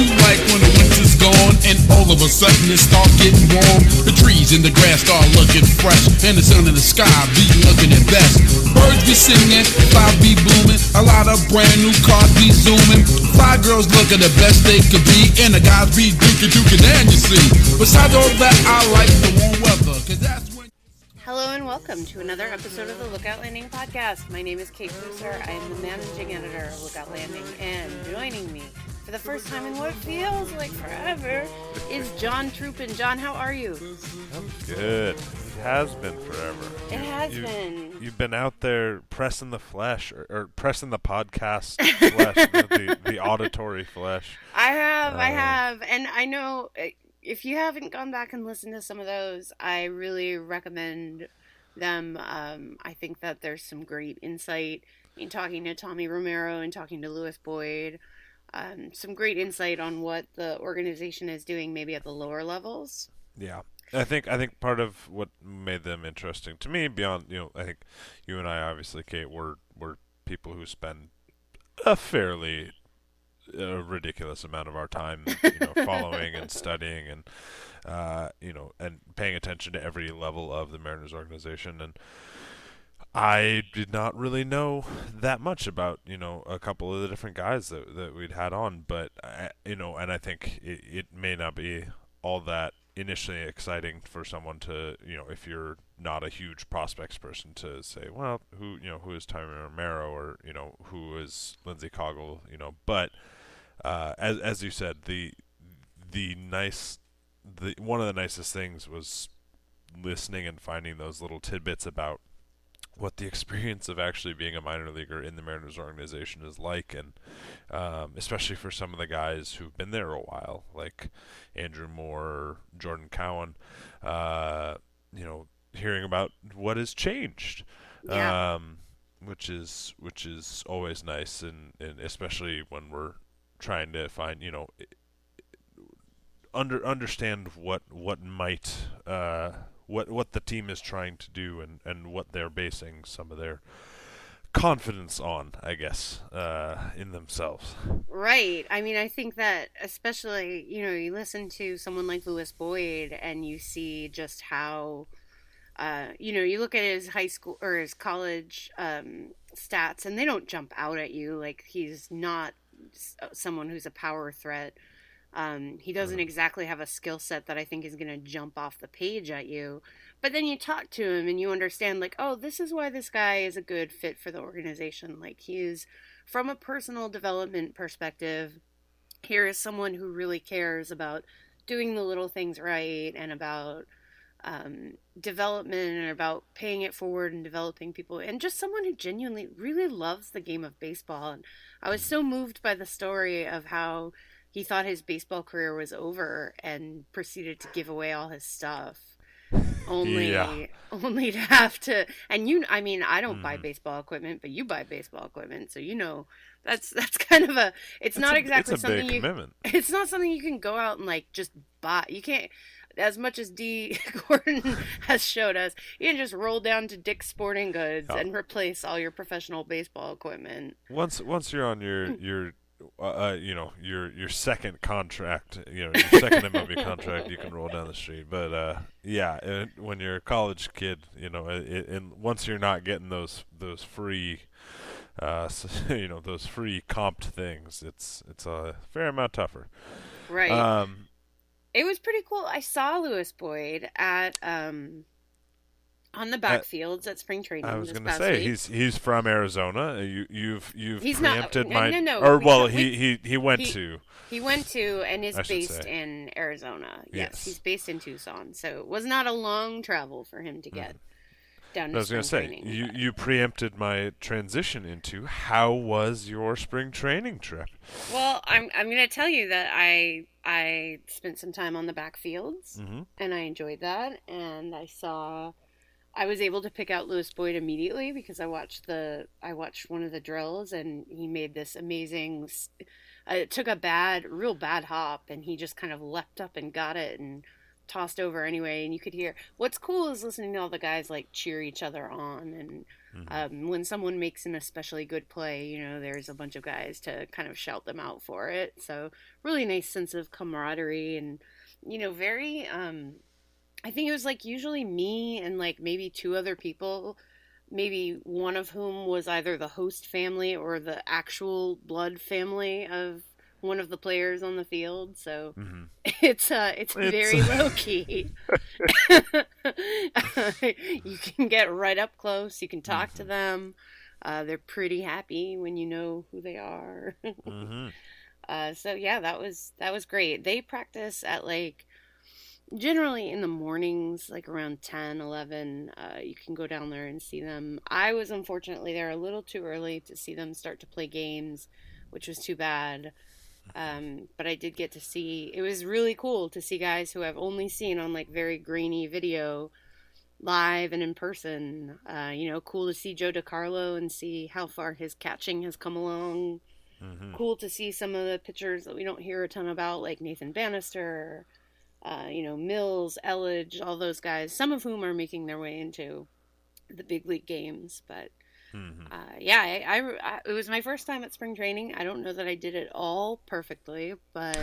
you like when the winter's gone and all of a sudden it start getting warm? The trees and the grass start looking fresh and the sun in the sky be looking at best. Birds be singing, fire be booming, a lot of brand new cars be zooming. Five girls looking the best they could be and the guys be dookie and you see. Besides all that, I like the warm weather, cause that's when... Hello and welcome to another episode of the Lookout Landing podcast. My name is Kate Brewster. I am the managing editor of Lookout Landing, and joining me for the first time in what feels like forever is John Troopin. John, how are you? I'm good. It has been forever. It has been. You've been out there pressing the flesh, or pressing the podcast flesh, the auditory flesh. I have. And I know... if you haven't gone back and listened to some of those, I really recommend them. I think that there's some great insight in talking to Tommy Romero and talking to Lewis Boyd. Some great insight on what the organization is doing, maybe at the lower levels. Yeah, I think part of what made them interesting to me, beyond I think you and I obviously, Kate, were people who spend a fairly ridiculous amount of our time following and studying and and paying attention to every level of the Mariners organization. And I did not really know that much about a couple of the different guys that we'd had on, but and I think it may not be all that initially exciting for someone to if you're not a huge prospects person, to say, well, who is Tommy Romero, or who is Lindsey Coggle, but as you said, one of the nicest things was listening and finding those little tidbits about what the experience of actually being a minor leaguer in the Mariners organization is like, and especially for some of the guys who've been there a while, like Andrew Moore, Jordan Cowan, hearing about what has changed. Yeah. Which is always nice, and especially when we're trying to find understand what might what the team is trying to do, and what they're basing some of their confidence on, I guess, in themselves. Right. I mean, I think that especially, you listen to someone like Lewis Boyd and you see just how, you look at his high school or his college stats, and they don't jump out at you. Like, he's not someone who's a power threat. He doesn't exactly have a skill set that I think is going to jump off the page at you. But then you talk to him and you understand, like, oh, this is why this guy is a good fit for the organization. Like, he's, from a personal development perspective, here is someone who really cares about doing the little things right, and about development, and about paying it forward and developing people, and just someone who genuinely really loves the game of baseball. And I was so moved by the story of how he thought his baseball career was over and proceeded to give away all his stuff, only to have to. And I don't buy baseball equipment, but you buy baseball equipment, so that's kind of a. It's not exactly something you. Commitment. It's not something you can go out and just buy. You can't. As much as D. Gordon has showed us, you can just roll down to Dick's Sporting Goods and replace all your professional baseball equipment. Once you're on your second contract, your second MLB contract, you can roll down the street. But when you're a college kid, and once you're not getting those free, those free comped things, it's a fair amount tougher. Right. It was pretty cool. I saw Lewis Boyd at on the backfields at spring training. I was going to say he's from Arizona. You've he's preempted not, my no. Or well, he went to. He went to and is based in Arizona. Yes, he's based in Tucson. So it was not a long travel for him to get down to. I was going to say you preempted my transition into how was your spring training trip? Well, I'm going to tell you that I spent some time on the backfields, and I enjoyed that, and I was able to pick out Lewis Boyd immediately because I watched one of the drills, and he made this amazing. It took a real bad hop, and he just kind of leapt up and got it and tossed over anyway. And you could hear. What's cool is listening to all the guys cheer each other on, and When someone makes an especially good play, you know, there's a bunch of guys to kind of shout them out for it. So really nice sense of camaraderie and, you know, very, I think it was like usually me and like maybe two other people, maybe one of whom was either the host family or the actual blood family of one of the players on the field. So it's very low key. You can get right up close. You can talk to them. They're pretty happy when you know who they are. So yeah, that was great. They practice at like generally in the mornings, like around 10, 11. You can go down there and see them. I was unfortunately there a little too early to see them start to play games, which was too bad. But I did get to see, it was really cool to see guys who I've only seen on like very grainy video live and in person. You know, cool to see Joe DiCarlo and see how far his catching has come along. Cool to see some of the pitchers that we don't hear a ton about, like Nathan Bannister, you know, Mills, Elledge, all those guys, some of whom are making their way into the big league games. But yeah, it was my first time at spring training. I don't know that I did it all perfectly, but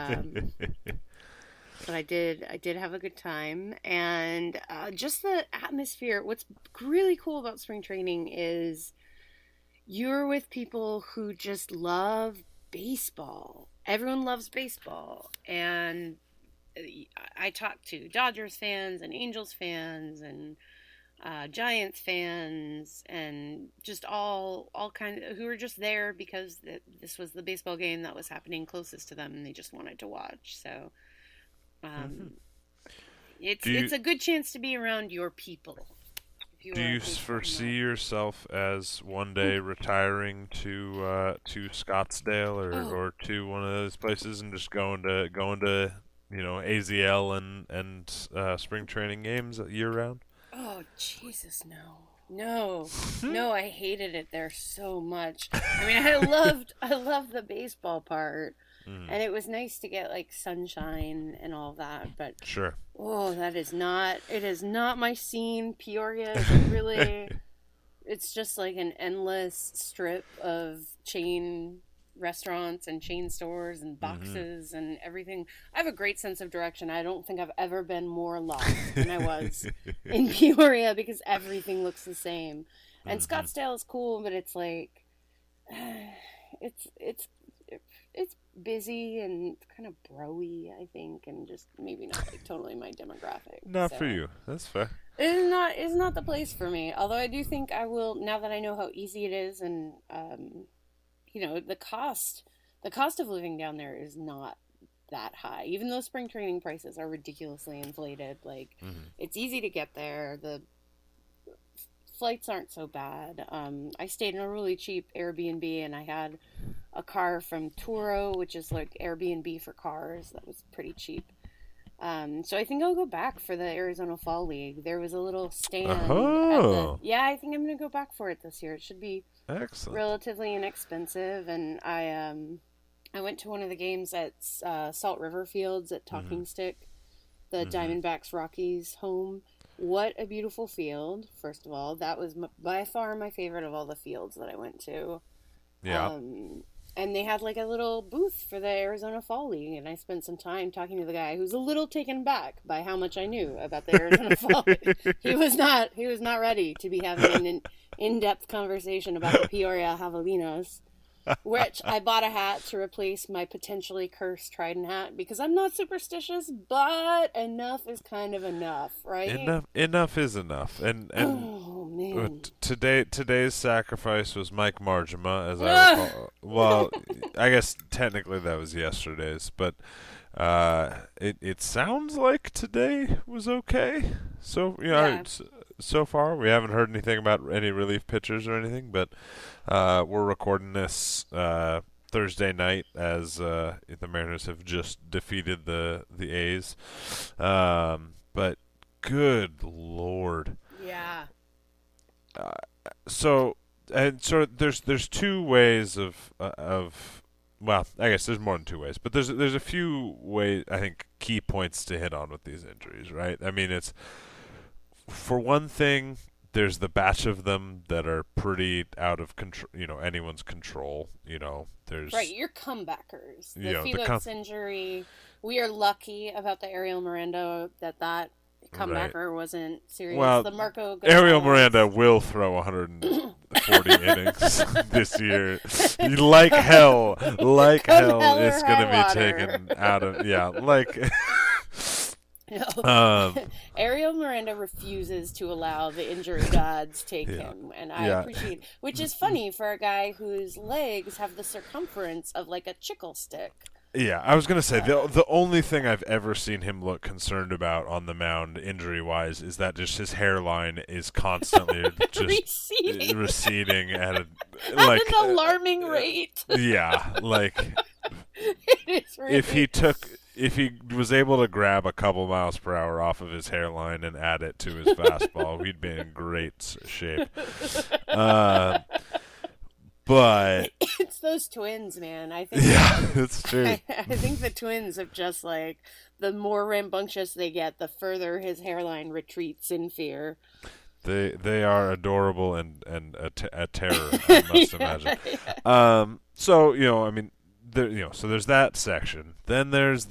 but I did have a good time. And just the atmosphere. What's really cool about spring training is you're with people who just love baseball. Everyone loves baseball, and I talked to Dodgers fans and Angels fans and Giants fans and just all kind of who were just there because this was the baseball game that was happening closest to them and they just wanted to watch. So it's a good chance to be around your people. Do you foresee yourself as one day retiring to Scottsdale or to one of those places and just going to you know, AZL and spring training games year round? Oh, Jesus, no, I hated it there so much. I mean, I loved the baseball part, and it was nice to get like sunshine and all that. But sure, it is not my scene. Peoria is really, it's just like an endless strip of chain restaurants and chain stores and boxes and everything. I have a great sense of direction. I don't think I've ever been more lost than I was in Peoria because everything looks the same. And Scottsdale is cool, but it's like it's busy and kind of bro-y, I think, and just maybe not like totally my demographic. Not for you. That's fair. It's not the place for me. Although I do think I will, now that I know how easy it is, and you know, the cost of living down there is not that high. Even though spring training prices are ridiculously inflated, like it's easy to get there. The flights aren't so bad. I stayed in a really cheap Airbnb, and I had a car from Turo, which is like Airbnb for cars. That was pretty cheap. So I think I'll go back for the Arizona Fall League. There was a little stand. I think I'm going to go back for it this year. It should be excellent, relatively inexpensive. And I went to one of the games at Salt River Fields at Talking Stick, the Diamondbacks Rockies home. What a beautiful field, first of all. That was by far my favorite of all the fields that I went to. Yeah. And they had like a little booth for the Arizona Fall League, and I spent some time talking to the guy who's a little taken back by how much I knew about the Arizona Fall League. He was not ready to be having an in-depth conversation about the Peoria Javelinos, which I bought a hat to replace my potentially cursed Trident hat because I'm not superstitious, but enough is kind of enough, right? Enough is enough, and oh man, today's sacrifice was Mike Margema, as I recall. Well, I guess technically that was yesterday's, but it sounds like today was okay. So so far we haven't heard anything about any relief pitchers or anything, but we're recording this Thursday night as the Mariners have just defeated the A's. But good Lord. Yeah. So there's two ways of well, I guess there's more than two ways, but there's a few ways, I think, key points to hit on with these injuries, right? I mean, it's, for one thing, there's the batch of them that are pretty out of control, anyone's control. There's right, your comebackers. The the Felix injury. We are lucky about the Ariel Miranda that comebacker wasn't serious. Well, the Marco Ariel Miranda will throw 140 innings this year. Like hell is going to be taken out of No. Ariel Miranda refuses to allow the injury gods take him, and I appreciate it. Which is funny for a guy whose legs have the circumference of like a chicle stick. Yeah, I was going to say, the only thing I've ever seen him look concerned about on the mound injury-wise is that just his hairline is constantly just receding at an alarming rate. Yeah, it is really... if he was able to grab a couple miles per hour off of his hairline and add it to his fastball, we'd be in great shape. But it's those twins, man. I think it's true. I think the twins have just the more rambunctious they get, the further his hairline retreats in fear. They are adorable and a terror, I must imagine. So so there's that section. Then there's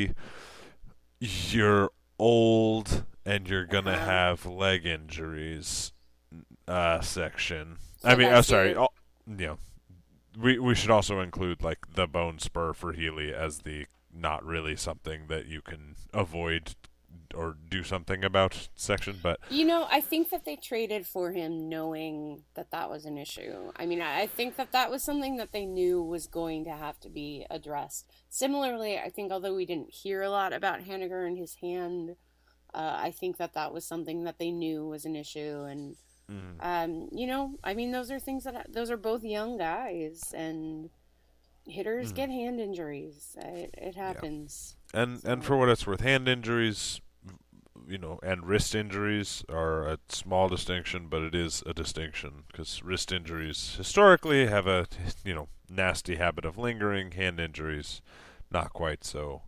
you're old and you're gonna have leg injuries section. So we should also include the bone spur for Healy as the not really something that you can avoid or do something about section, but I think that they traded for him knowing that was an issue. I think that was something that they knew was going to have to be addressed. Similarly, I think although we didn't hear a lot about Haniger and his hand, I think that was something that they knew was an issue, and those are things those are both young guys, and hitters get hand injuries. It happens. Yeah. And for what it's worth, hand injuries, and wrist injuries are a small distinction, but it is a distinction because wrist injuries historically have a nasty habit of lingering. Hand injuries, not quite so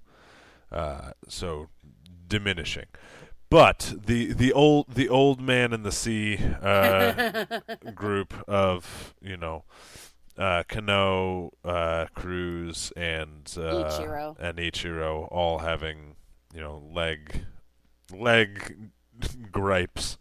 diminishing. But the old man in the sea group of Cano, Cruz, and Ichiro all having leg gripes.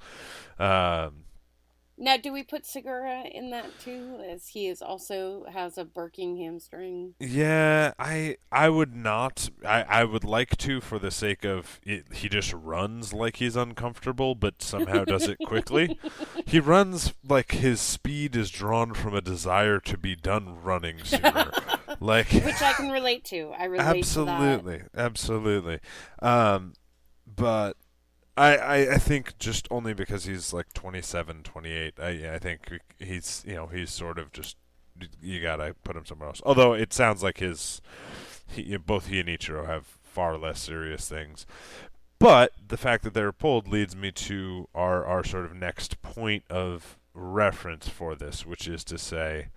Now, do we put Segura in that too, as he has a burking hamstring? Yeah, I would not. I would like to, for the sake of it. He just runs like he's uncomfortable, but somehow does it quickly. He runs like his speed is drawn from a desire to be done running sooner. Which I can relate to. I relate to that. Absolutely. But I think just only because he's 27, 28, I think he's sort of just, you gotta put him somewhere else. Although it sounds like both he and Ichiro have far less serious things. But the fact that they're pulled leads me to our sort of next point of reference for this, which is to say,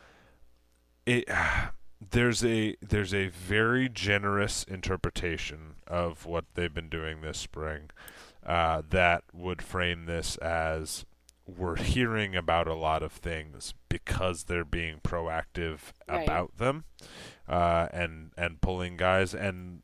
there's a very generous interpretation of what they've been doing this spring. That would frame this as we're hearing about a lot of things because they're being proactive about them, and pulling guys. And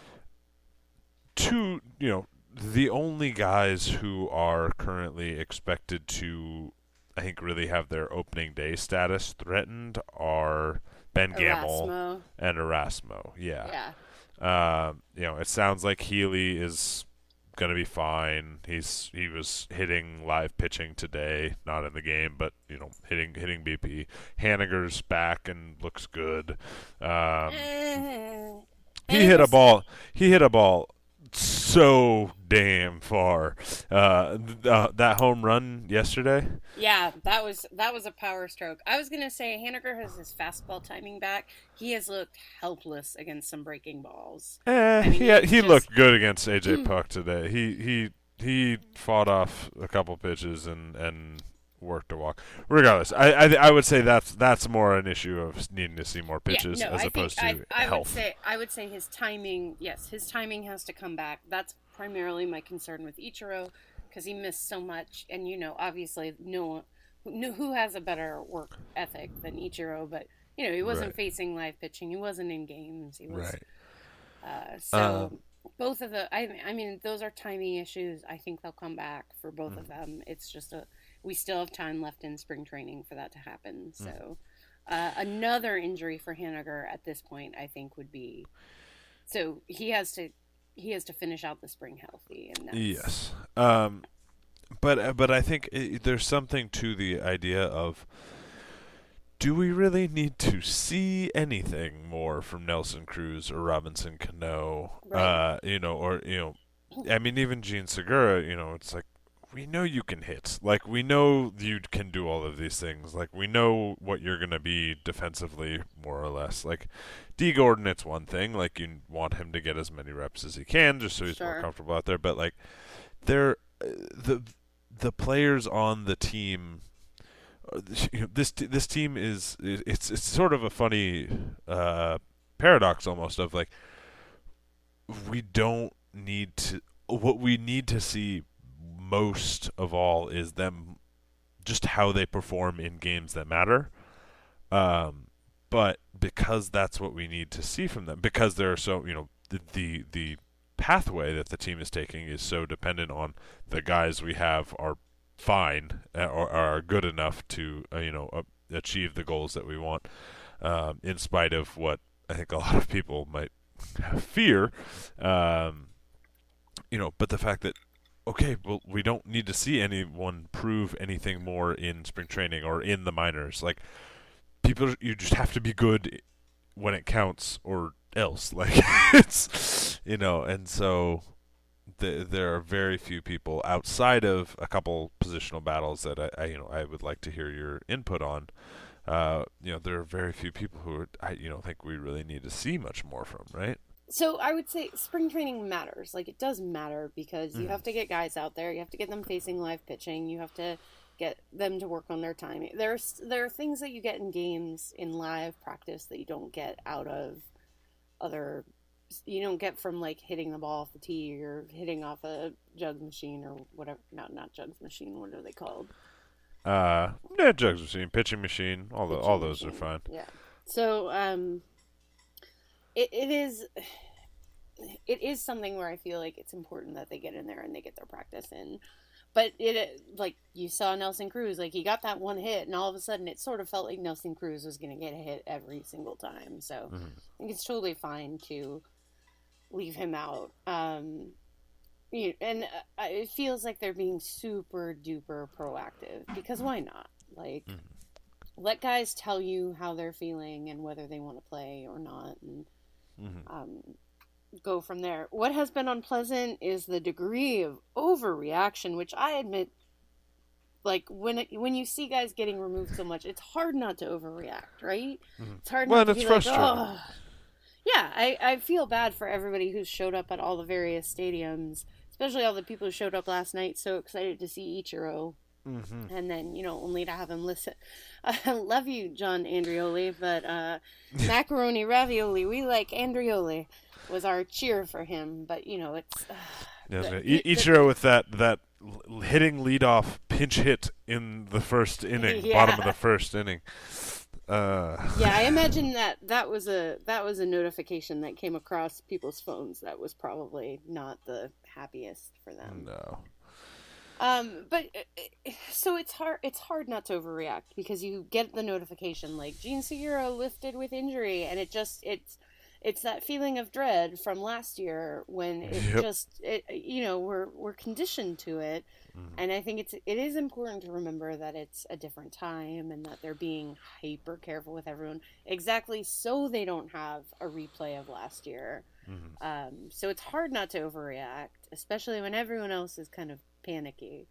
the only guys who are currently expected to, I think, really have their opening day status threatened are Ben Gamel and Erasmo. Yeah. It sounds like Healy is gonna be fine. He was hitting live pitching today, not in the game, but hitting BP. Haniger's back and looks good. He hit a ball so damn far. That home run yesterday. Yeah, that was a power stroke. I was gonna say Haniger has his fastball timing back. He has looked helpless against some breaking balls. He looked good against AJ Puck today. He fought off a couple pitches and worked a walk. Regardless, I would say that's more an issue of needing to see more pitches opposed to health. I would say his timing. Yes, his timing has to come back. That's primarily my concern with Ichiro, because he missed so much. And, obviously no one who has a better work ethic than Ichiro, but, he wasn't facing live pitching. He wasn't in games. He was, so both of those are timing issues. I think they'll come back for both of them. It's just we still have time left in spring training for that to happen. So another injury for Haniger at this point, I think, would be, so he has to finish out the spring healthy. And that's... Yes. But I think there's something to the idea of, do we really need to see anything more from Nelson Cruz or Robinson Cano? Right. I mean, even Gene Segura, it's like, we know you can hit. Like, we know you can do all of these things. Like, we know what you're going to be defensively, more or less. Like, D. Gordon, it's one thing. Like, you want him to get as many reps as he can just so he's more comfortable out there. But, like, the players on the team, this team is, it's sort of a funny paradox almost of, like, we don't need to, what we need to see most of all is them, just how they perform in games that matter. But because that's what we need to see from them, because they're so, the pathway that the team is taking is so dependent on the guys we have are fine or are good enough to, achieve the goals that we want, in spite of what I think a lot of people might fear. But the fact that, okay, well, we don't need to see anyone prove anything more in spring training or in the minors. Like, you just have to be good when it counts, or else. Like, it's, and so there are very few people outside of a couple positional battles that I would like to hear your input on. There are very few people who I think we really need to see much more from, right? So I would say spring training matters. Like, it does matter because you have to get guys out there. You have to get them facing live pitching. You have to get them to work on their timing. There are things that you get in games in live practice that you don't get out of other. You don't get from, like, hitting the ball off the tee or hitting off a jugs machine or whatever. Not jugs machine. What are they called? Jugs machine, pitching machine. All those are fine. Yeah. So It is something where I feel like it's important that they get in there and they get their practice in. But like you saw Nelson Cruz, like, he got that one hit, and all of a sudden it sort of felt like Nelson Cruz was going to get a hit every single time. So I think it's totally fine to leave him out. And it feels like they're being super duper proactive, because why not? Like, let guys tell you how they're feeling and whether they want to play or not, and go from there. What has been unpleasant is the degree of overreaction, which I admit, like, when you see guys getting removed so much, it's hard not to overreact, right? It's hard not to be like, oh. Yeah, I feel bad for everybody who's showed up at all the various stadiums, especially all the people who showed up last night so excited to see Ichiro. And then, only to have him listen. I love you, John Andrioli, but macaroni ravioli, we like Andrioli, was our cheer for him. But, it's... Ichiro with that hitting leadoff pinch hit in the first inning, bottom of the first inning. I imagine that was a notification that came across people's phones that was probably not the happiest for them. No. But so it's hard not to overreact, because you get the notification like Gene Segura lifted with injury, and it's that feeling of dread from last year when we're conditioned to it. And I think it is important to remember that it's a different time and that they're being hyper careful with everyone, exactly so they don't have a replay of last year. So it's hard not to overreact, especially when everyone else is kind of panicky.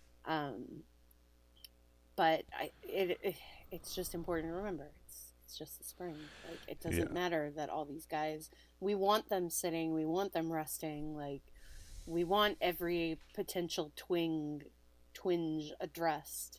But it's just important to remember it's just the spring. Like, it doesn't matter that all these guys, we want them sitting, we want them resting, like, we want every potential twinge addressed,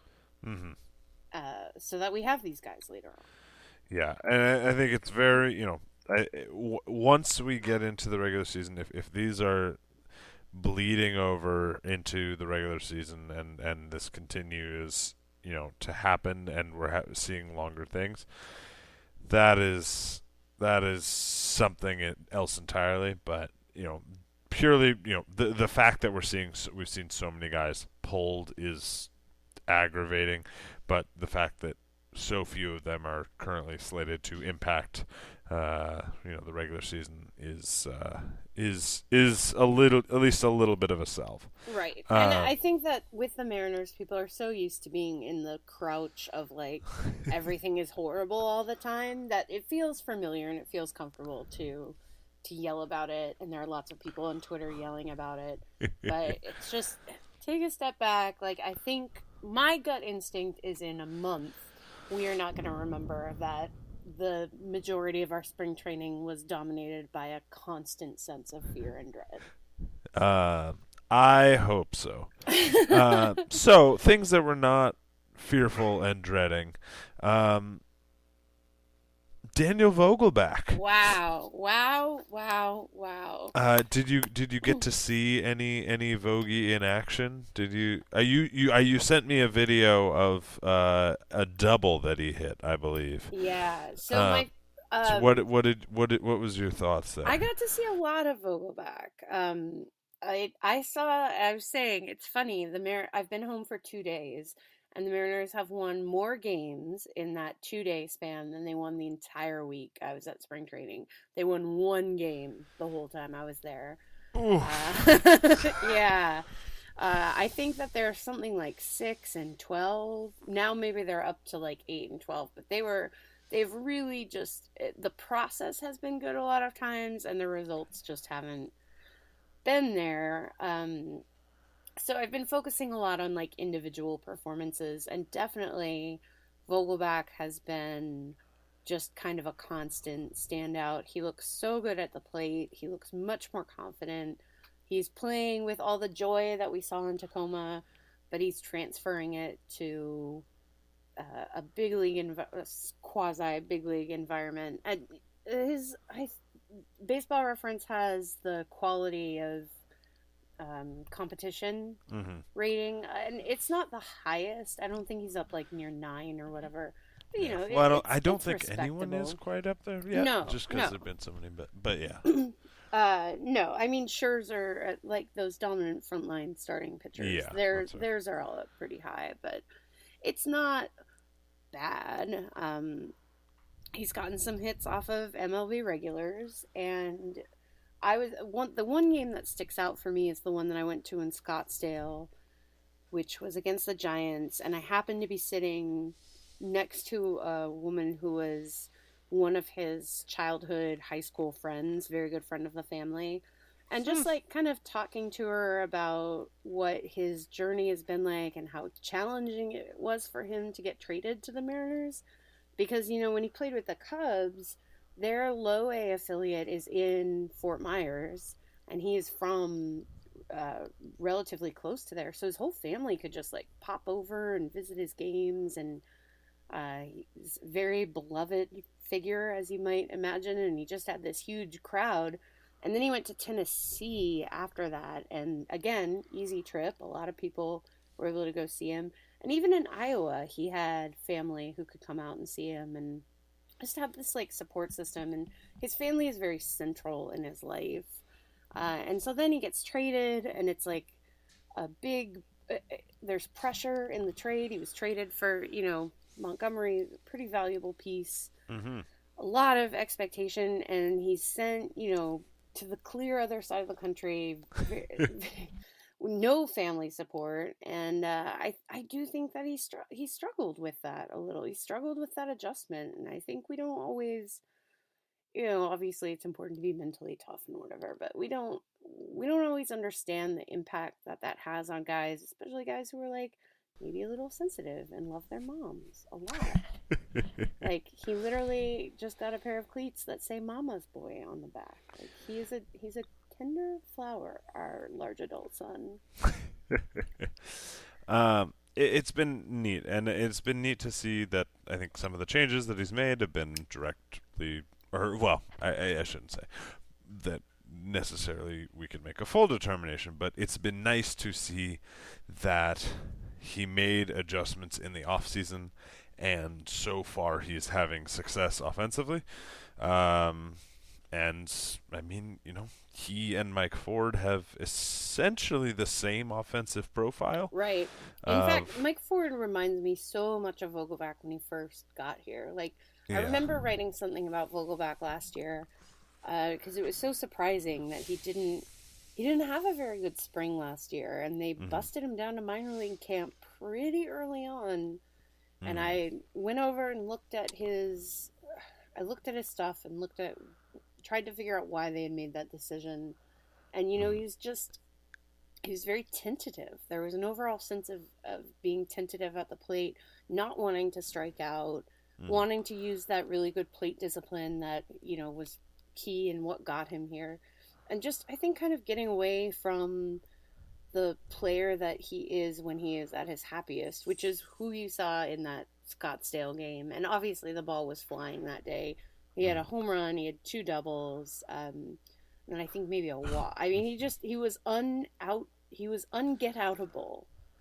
so that we have these guys later on. Yeah, and I think it's very, once we get into the regular season, if these are bleeding over into the regular season, and this continues, to happen, and we're seeing longer things, that is something else entirely. But purely, the fact that we've seen so many guys pulled is aggravating, but the fact that so few of them are currently slated to impact the regular season is a little, at least a little bit of a salve. Right. And I think that with the Mariners, people are so used to being in the crouch of like everything is horrible all the time that it feels familiar and it feels comfortable to yell about it. And there are lots of people on Twitter yelling about it. But it's just take a step back. Like, I think my gut instinct is in a month we are not going to remember that the majority of our spring training was dominated by a constant sense of fear and dread. I hope so. So, things that were not fearful and dreading. Daniel Vogelbach. Wow. Did you get to see any Vogie in action? Did you? You sent me a video of a double that he hit, I believe. Yeah. So so what was your thoughts there? I got to see a lot of Vogelbach. I was saying it's funny. I've been home for 2 days. And the Mariners have won more games in that 2-day span than they won the entire week I was at spring training. They won one game the whole time I was there. Yeah. I think that they're something like 6-12. Now maybe they're up to like 8-12. But they've really just, the process has been good a lot of times, and the results just haven't been there. So I've been focusing a lot on like individual performances, and definitely Vogelbach has been just kind of a constant standout. He looks so good at the plate. He looks much more confident. He's playing with all the joy that we saw in Tacoma, but he's transferring it to a big league, quasi big league environment. And Baseball Reference has the quality of competition rating, and it's not the highest. I don't think he's up like near 9 or whatever. But, I don't think anyone is quite up there yet. No, just because there've been so many. But yeah. No, I mean Scherzer, like those dominant frontline starting pitchers. Yeah, theirs are all up pretty high, but it's not bad. He's gotten some hits off of MLB regulars, and the one game that sticks out for me is the one that I went to in Scottsdale, which was against the Giants, and I happened to be sitting next to a woman who was one of his childhood high school friends, very good friend of the family, and just like kind of talking to her about what his journey has been like and how challenging it was for him to get traded to the Mariners, because when he played with the Cubs, their low A affiliate is in Fort Myers, and he is from relatively close to there. So his whole family could just like pop over and visit his games, and he's a very beloved figure, as you might imagine, and he just had this huge crowd. And then he went to Tennessee after that, and again, easy trip. A lot of people were able to go see him. And even in Iowa, he had family who could come out and see him, and just have this like support system, and his family is very central in his life. And so then he gets traded, and it's like a big, there's pressure in the trade. He was traded for, Montgomery, pretty valuable piece, a lot of expectation, and he's sent, to the clear other side of the country, no family support. And I do think that he struggled with that a little. He struggled with that adjustment, and I think we don't always, obviously it's important to be mentally tough and whatever, but we don't always understand the impact that has on guys, especially guys who are like maybe a little sensitive and love their moms a lot. Like, he literally just got a pair of cleats that say "Mama's Boy" on the back. Like, he's a tender flower, our large adult son. It's been neat, and it's been neat to see that I think some of the changes that he's made have been directly, or well, I shouldn't say that necessarily we can make a full determination, but it's been nice to see that he made adjustments in the offseason, and so far he's having success offensively. And I mean, he and Mike Ford have essentially the same offensive profile. Right. In fact, Mike Ford reminds me so much of Vogelbach when he first got here. Like, I remember writing something about Vogelbach last year because it was so surprising that he didn't have a very good spring last year, and they busted him down to minor league camp pretty early on. And I went over and looked at his stuff and tried to figure out why they had made that decision. And, he was very tentative. There was an overall sense of being tentative at the plate, not wanting to strike out, wanting to use that really good plate discipline that, was key in what got him here. And just, I think, kind of getting away from the player that he is when he is at his happiest, which is who you saw in that Scottsdale game. And obviously the ball was flying that day. He had a home run, he had 2 doubles, and I think maybe a walk. I mean, he was unget-outable.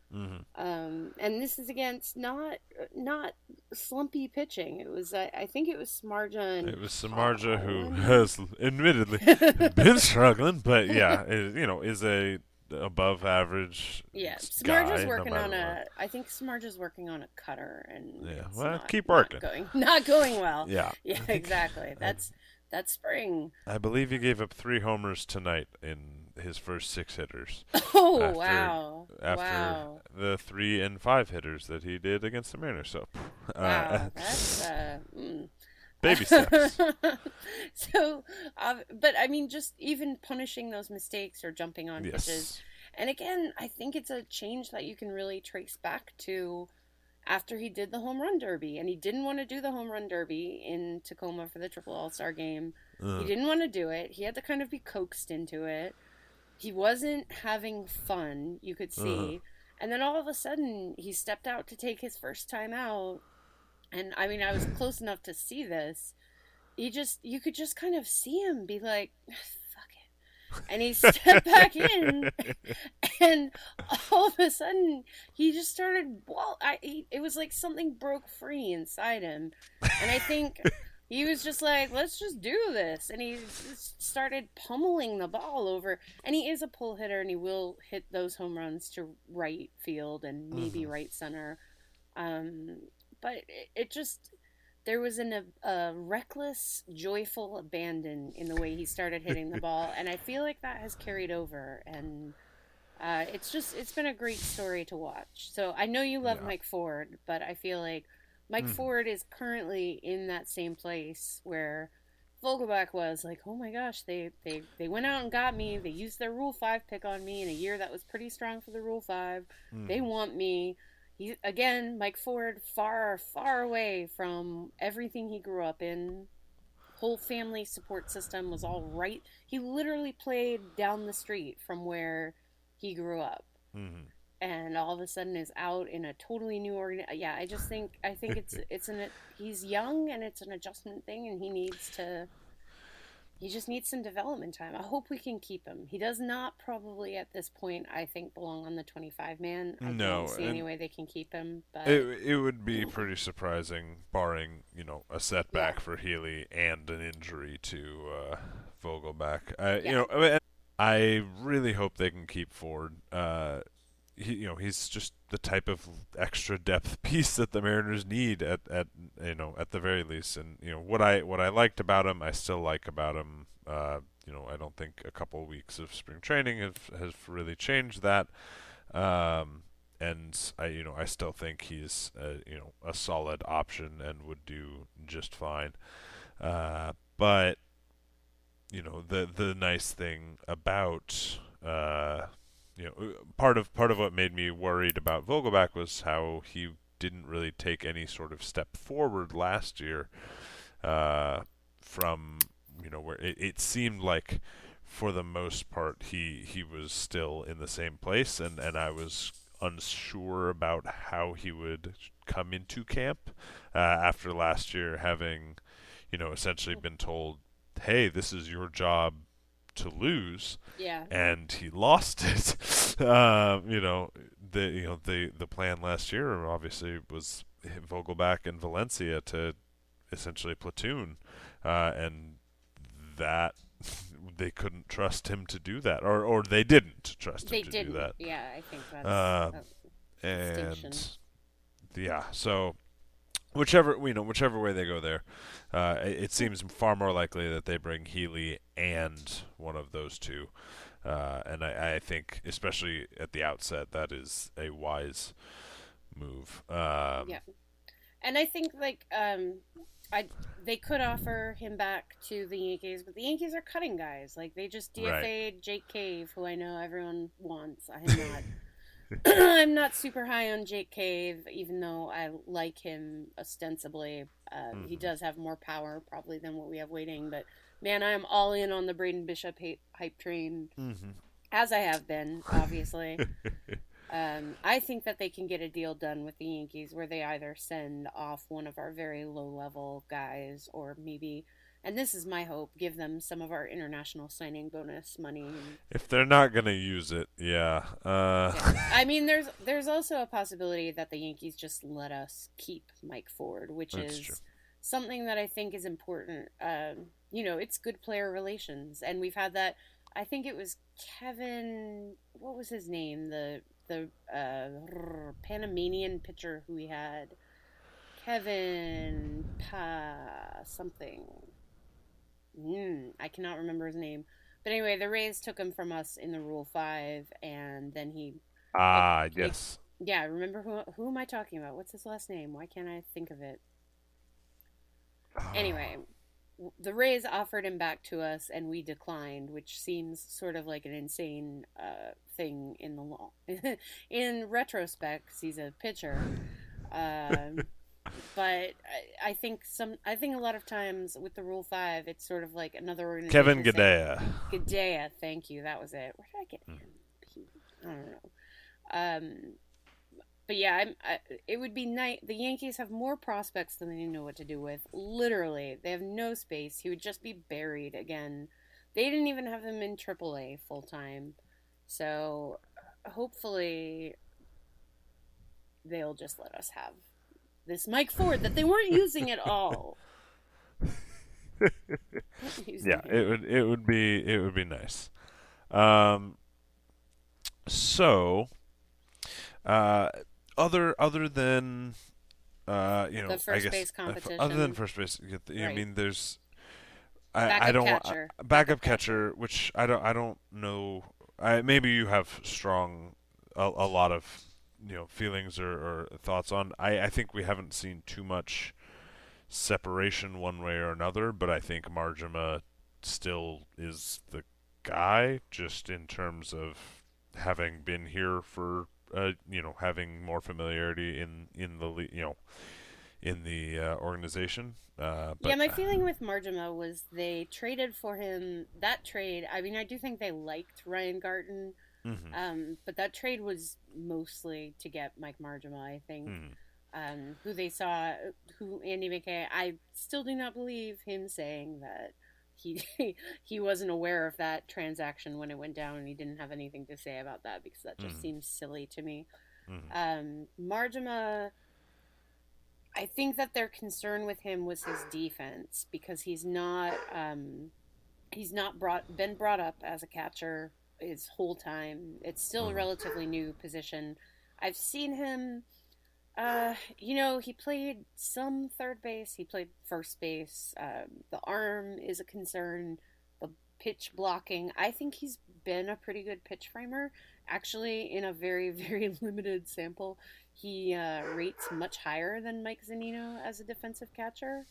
And this is against not slumpy pitching. It was, I think it was Samardzija. It was Samardzija who has admittedly been struggling, but is a above average. Yeah, Samardzija's working on I think Samardzija's working on a cutter, and keep working. Not going well. Yeah, exactly. That's spring. I believe he gave up 3 homers tonight in his first 6 hitters. Oh, wow! After the 3 and 5 hitters that he did against the Mariners, so wow, that's baby steps. So, but I mean, just even punishing those mistakes or jumping on pitches. And again, I think it's a change that you can really trace back to after he did the home run derby. And he didn't want to do the home run derby in Tacoma for the Triple All-Star game. He didn't want to do it. He had to kind of be coaxed into it. He wasn't having fun, you could see. And then all of a sudden, he stepped out to take his first time out. And I mean, I was close enough to see this. You could just kind of see him be like, fuck it. And he stepped back in, and all of a sudden, he just started, it was like something broke free inside him. And I think he was just like, let's just do this. And he just started pummeling the ball over. And he is a pull hitter, and he will hit those home runs to right field and maybe right center. But it just, there was a reckless, joyful abandon in the way he started hitting the ball. And I feel like that has carried over. And it's been a great story to watch. So I know you love Mike Ford, but I feel like Mike Ford is currently in that same place where Vogelbach was like, oh my gosh, they went out and got me. They used their Rule 5 pick on me in a year that was pretty strong for the Rule 5. They want me. Mike Ford, far, far away from everything he grew up in. Whole family support system was all right. He literally played down the street from where he grew up. And all of a sudden is out in a totally new organization. Yeah, I think he's young, and it's an adjustment thing, and he just needs some development time. I hope we can keep him. He does not probably at this point, I think, belong on the 25-man. I don't see any way they can keep him. But it would be pretty surprising, barring a setback for Healy and an injury to Vogelbach. I really hope they can keep Ford. He's just the type of extra depth piece that the Mariners need at the very least. And what I liked about him, I still like about him. I don't think a couple of weeks of spring training has really changed that. And I still think he's a solid option and would do just fine. But the nice thing about part of what made me worried about Vogelbach was how he didn't really take any sort of step forward last year from where it seemed like for the most part he was still in the same place, and I was unsure about how he would come into camp after last year having essentially been told, hey, this is your job to lose, Yeah. and he lost it. The plan last year obviously was Vogelback and Valencia to essentially platoon, and that they couldn't trust him to do that, or they didn't trust him to do that. Yeah, I think that's and yeah, so whichever way they go there, it seems far more likely that they bring Healy and one of those two, and I think especially at the outset that is a wise move. Yeah, and I think they could offer him back to the Yankees, but the Yankees are cutting guys. Like they just DFA'd Jake Cave, who I know everyone wants. I'm not. I'm not super high on Jake Cave, even though I like him ostensibly. He does have more power probably than what we have waiting, but man, I am all in on the Braden Bishop hype train, as I have been, obviously. I think that they can get a deal done with the Yankees where they either send off one of our very low-level guys or maybe, and this is my hope, give them some of our international signing bonus money. If they're not going to use it, yeah. I mean, there's also a possibility that the Yankees just let us keep Mike Ford, which is true. Something that I think is important. It's good player relations, and we've had that. I think it was Kevin, what was his name? The Panamanian pitcher who we had. Kevin something. I cannot remember his name. But anyway, the Rays took him from us in the Rule 5, and then he... yes. Yeah, remember who am I talking about? What's his last name? Why can't I think of it? Anyway, the Rays offered him back to us, and we declined, which seems sort of like an insane thing in the law. In retrospect, he's a pitcher. But I think a lot of times with the Rule 5, it's sort of like another organization. Kevin Gadea. Gadea, thank you. That was it. Where did I get him? I don't know. But yeah, it would be nice. The Yankees have more prospects than they know what to do with. Literally, they have no space. He would just be buried again. They didn't even have him in AAA full time. So hopefully they'll just let us have this Mike Ford that they weren't using at all. Yeah, it would be nice. Other than the first base competition. Other than first base, I mean, there's backup catcher, which I don't know. Maybe you have a lot of feelings or thoughts on. I think we haven't seen too much separation one way or another, but I think Margema still is the guy, just in terms of having been here for having more familiarity in the organization. My feeling with Margema was they traded for him. That trade, I mean, I do think they liked Ryan Garten. But that trade was mostly to get Mike Margema, I think. Who they saw, who Andy McKay, I still do not believe him saying that he wasn't aware of that transaction when it went down, and he didn't have anything to say about that, because that just seems silly to me. Margema, I think that their concern with him was his defense, because he's not been brought up as a catcher his whole time. It's still a relatively new position. I've seen him, he played some third base, he played first base. The arm is a concern, the pitch blocking. I think he's been a pretty good pitch framer. Actually, in a very, very limited sample, he rates much higher than Mike Zunino as a defensive catcher.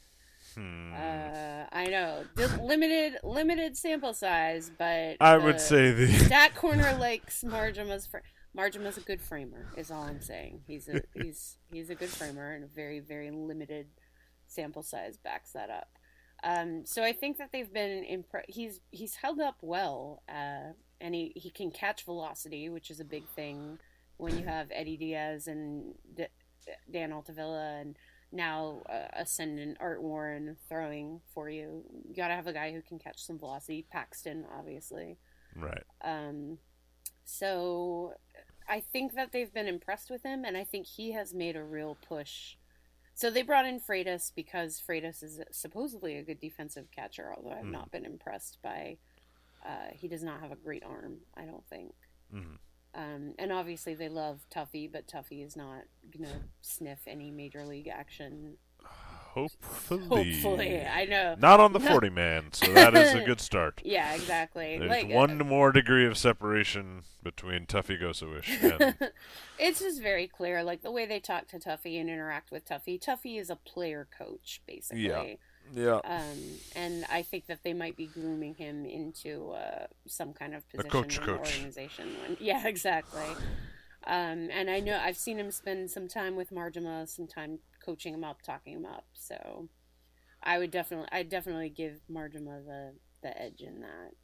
I know, limited sample size, but I would say the Stat Corner likes Margema's a good framer, is all I'm saying. He's a good framer, and a very, very limited sample size backs that up. So I think that they've been he's held up well, and he can catch velocity, which is a big thing when you have Eddie Diaz and Dan Altavilla, and now ascendant Art Warren throwing for you. You got to have a guy who can catch some velocity. Paxton, obviously. Right. So I think that they've been impressed with him, and I think he has made a real push. So they brought in Freitas because Freitas is supposedly a good defensive catcher, although I've not been impressed by... he does not have a great arm, I don't think. And obviously they love Tuffy, but Tuffy is not going to sniff any major league action. Hopefully, I know. Not on the 40-man, so that is a good start. Yeah, exactly. There's like, one more degree of separation between Tuffy Gosewish and... It's just very clear, like the way they talk to Tuffy and interact with Tuffy. Tuffy is a player coach, basically. Yeah. And I think that they might be grooming him into some kind of position coach. in the organization. Yeah, exactly. And I know I've seen him spend some time with Marjama, some time coaching him up, talking him up. So I'd definitely give Marjama the edge in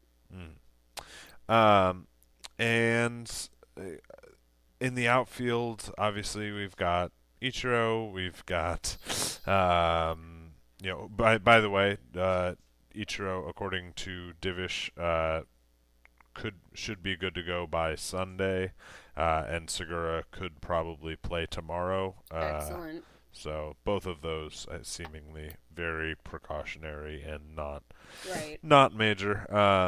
that. And in the outfield, obviously we've got Ichiro, we've got by the way, Ichiro, according to Divish, should be good to go by Sunday, and Segura could probably play tomorrow. Excellent. So both of those seemingly very precautionary and not major.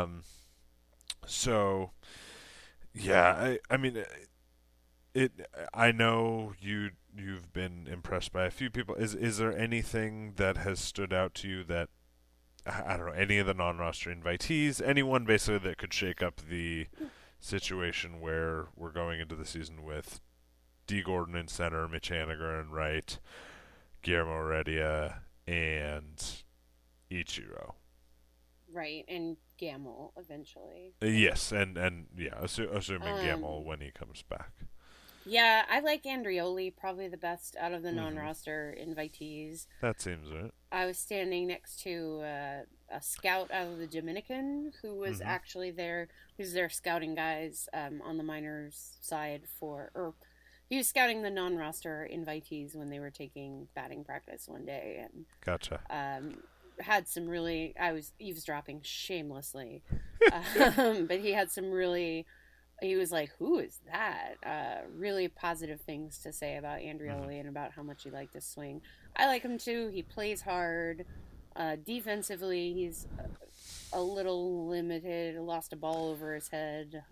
So yeah, I mean, I know you've been impressed by a few people. Is there anything that has stood out to you that, I don't know, any of the non-roster invitees, anyone basically that could shake up the situation where we're going into the season with D. Gordon in center, Mitch Haniger in right, Guillermo Heredia, and Ichiro. Right, and Gamel eventually. Yes, and yeah, assuming Gamel when he comes back. Yeah, I like Andrioli, probably the best out of the non-roster invitees. That seems right. I was standing next to a scout out of the Dominican who was actually there. Who's their scouting guys on the minors side he was scouting the non-roster invitees when they were taking batting practice one day, and gotcha. Had some really... I was eavesdropping shamelessly, but he had some really... He was like, who is that? Really positive things to say about Andrioli and about how much he liked his swing. I like him too. He plays hard. Defensively, he's a little limited. Lost a ball over his head.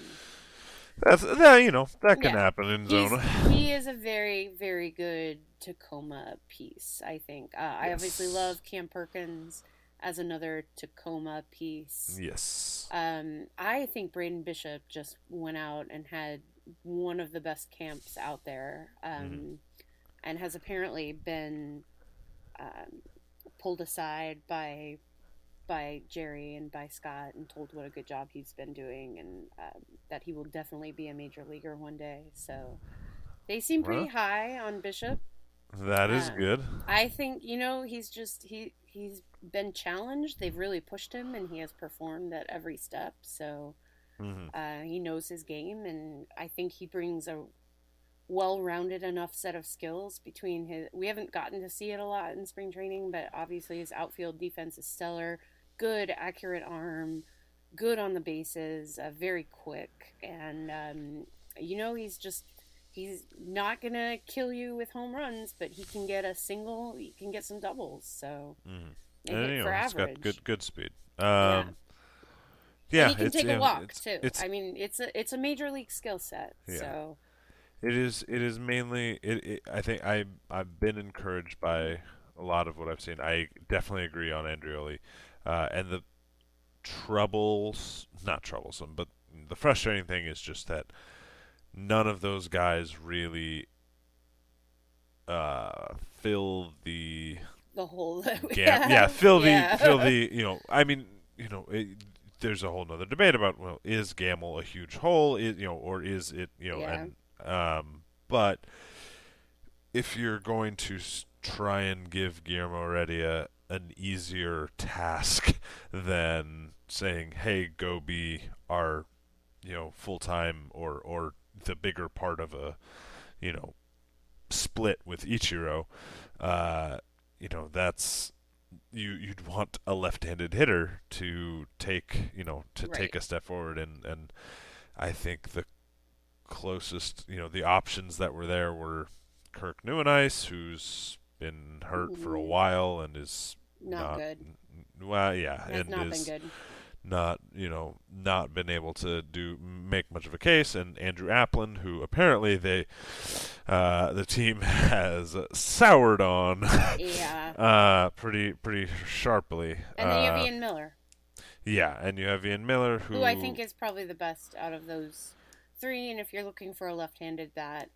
That can happen in Zona. He is a very, very good Tacoma piece, I think. I obviously love Cam Perkins as another Tacoma piece. Yes. I think Braden Bishop just went out and had one of the best camps out there, and has apparently been pulled aside by Jerry and by Scott and told what a good job he's been doing, and that he will definitely be a major leaguer one day. So they seem pretty high on Bishop. That is good. I think, he's been challenged. They've really pushed him, and he has performed at every step. So he knows his game, and I think he brings a well-rounded enough set of skills between his... We haven't gotten to see it a lot in spring training, but obviously his outfield defense is stellar. Good, accurate arm, good on the bases, very quick, and he's not gonna kill you with home runs, but he can get a single, he can get some doubles, so for average. He's got good speed. Yeah, and he can take a walk too. I mean, it's a major league skill set. Yeah. So it is mainly. I think I've been encouraged by a lot of what I've seen. I definitely agree on Andrioli, and the not troublesome, but the frustrating thing is just that none of those guys really fill the hole gap. Fill the I mean, there's a whole nother debate about, well, is Gamel a huge hole, or is it, but if you're going to try and give Guillermo Heredia an easier task than saying, hey, go be our full-time or the bigger part of a split with Ichiro, That's you'd want a left-handed hitter to take Right. a step forward, and I think the closest, the options that were there were Kirk Nieuwenhuis, who's been hurt for a Mm, while and is not not good. well, yeah, Has and not been is good. not been able to make much of a case, and Andrew Applin, who apparently the team has soured on Yeah. pretty sharply. And then you have Ian Miller, Yeah, and you have Ian Miller, who I think who is probably the best out of those three. And if you're looking for a left-handed bat,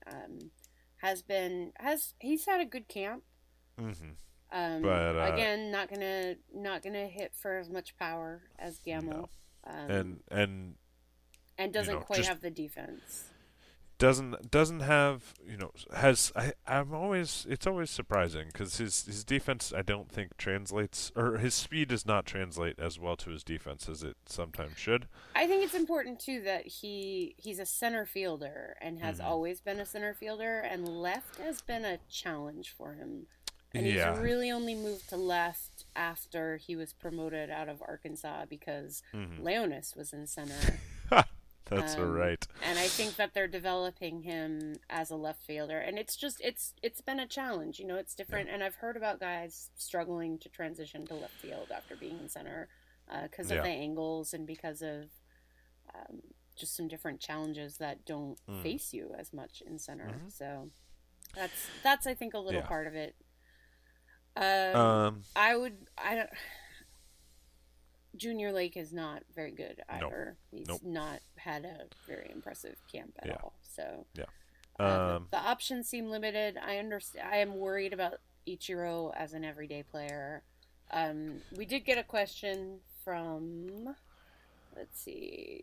he's had a good camp. mhm, but Again, not gonna hit for as much power as Gamble, no, um, and and doesn't quite just have the defense. doesn't have has I'm always it's always surprising because his defense I don't think translates, or his speed does not translate as well to his defense as it sometimes should. I think it's important too that he's a center fielder and has Hmm. always been a center fielder, and left has been a challenge for him. And he's Yeah. really only moved to left after he was promoted out of Arkansas because Hmm. Leonis was in center. That's all right. And I think that they're developing him as a left fielder, and it's been a challenge. It's Yeah. different, and I've heard about guys struggling to transition to left field after being in center because of Yeah. the angles and because of just some different challenges that don't Mm. face you as much in center. Hmm. So that's I think a little Yeah. part of it. Um, Um. I don't. Junior Lake is not very good Nope. either. He's Nope. not had a very impressive camp at Yeah. all. So Yeah. the options seem limited. I understand. I am worried about Ichiro as an everyday player. We did get a question from, let's see,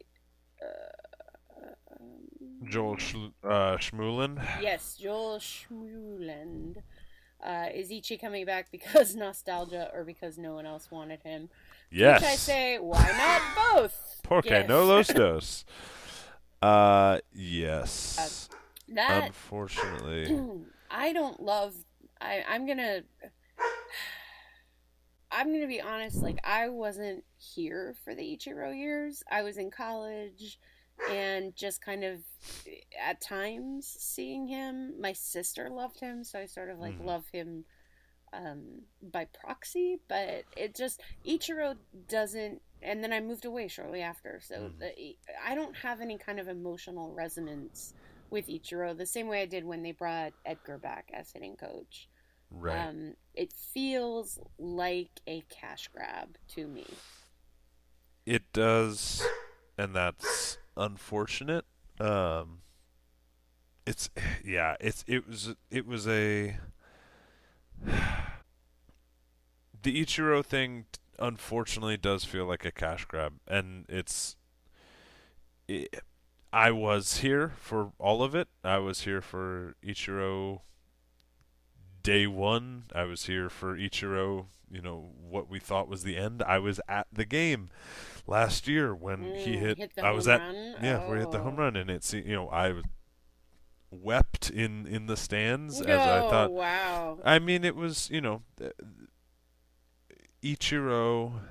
Joel Schmulin. yes, Joel Schmuland. Is Ichi coming back because nostalgia or because no one else wanted him? Yes. Which I say, why not both? Porque Yes. no los dos. Yes. That Unfortunately. I don't love. I'm gonna be honest. Like, I wasn't here for the Ichiro years. I was in college and just kind of at times seeing him. My sister loved him, so I sort of like Mhm. love him by proxy. But it just Ichiro doesn't. And then I moved away shortly after, so Mhm. I don't have any kind of emotional resonance with Ichiro the same way I did when they brought Edgar back as hitting coach. Right. It feels like a cash grab to me. It does, and that's unfortunate. It's yeah. It was a the Ichiro thing. Unfortunately, does feel like a cash grab, and it, I was here for all of it. I was here for Ichiro day one. I was here for Ichiro. What we thought was the end. I was at the game last year when he hit. Hit the I home was at run. where he hit the home Oh. run, and I wept in the stands as I Oh, thought. wow. I mean, it was Ichiro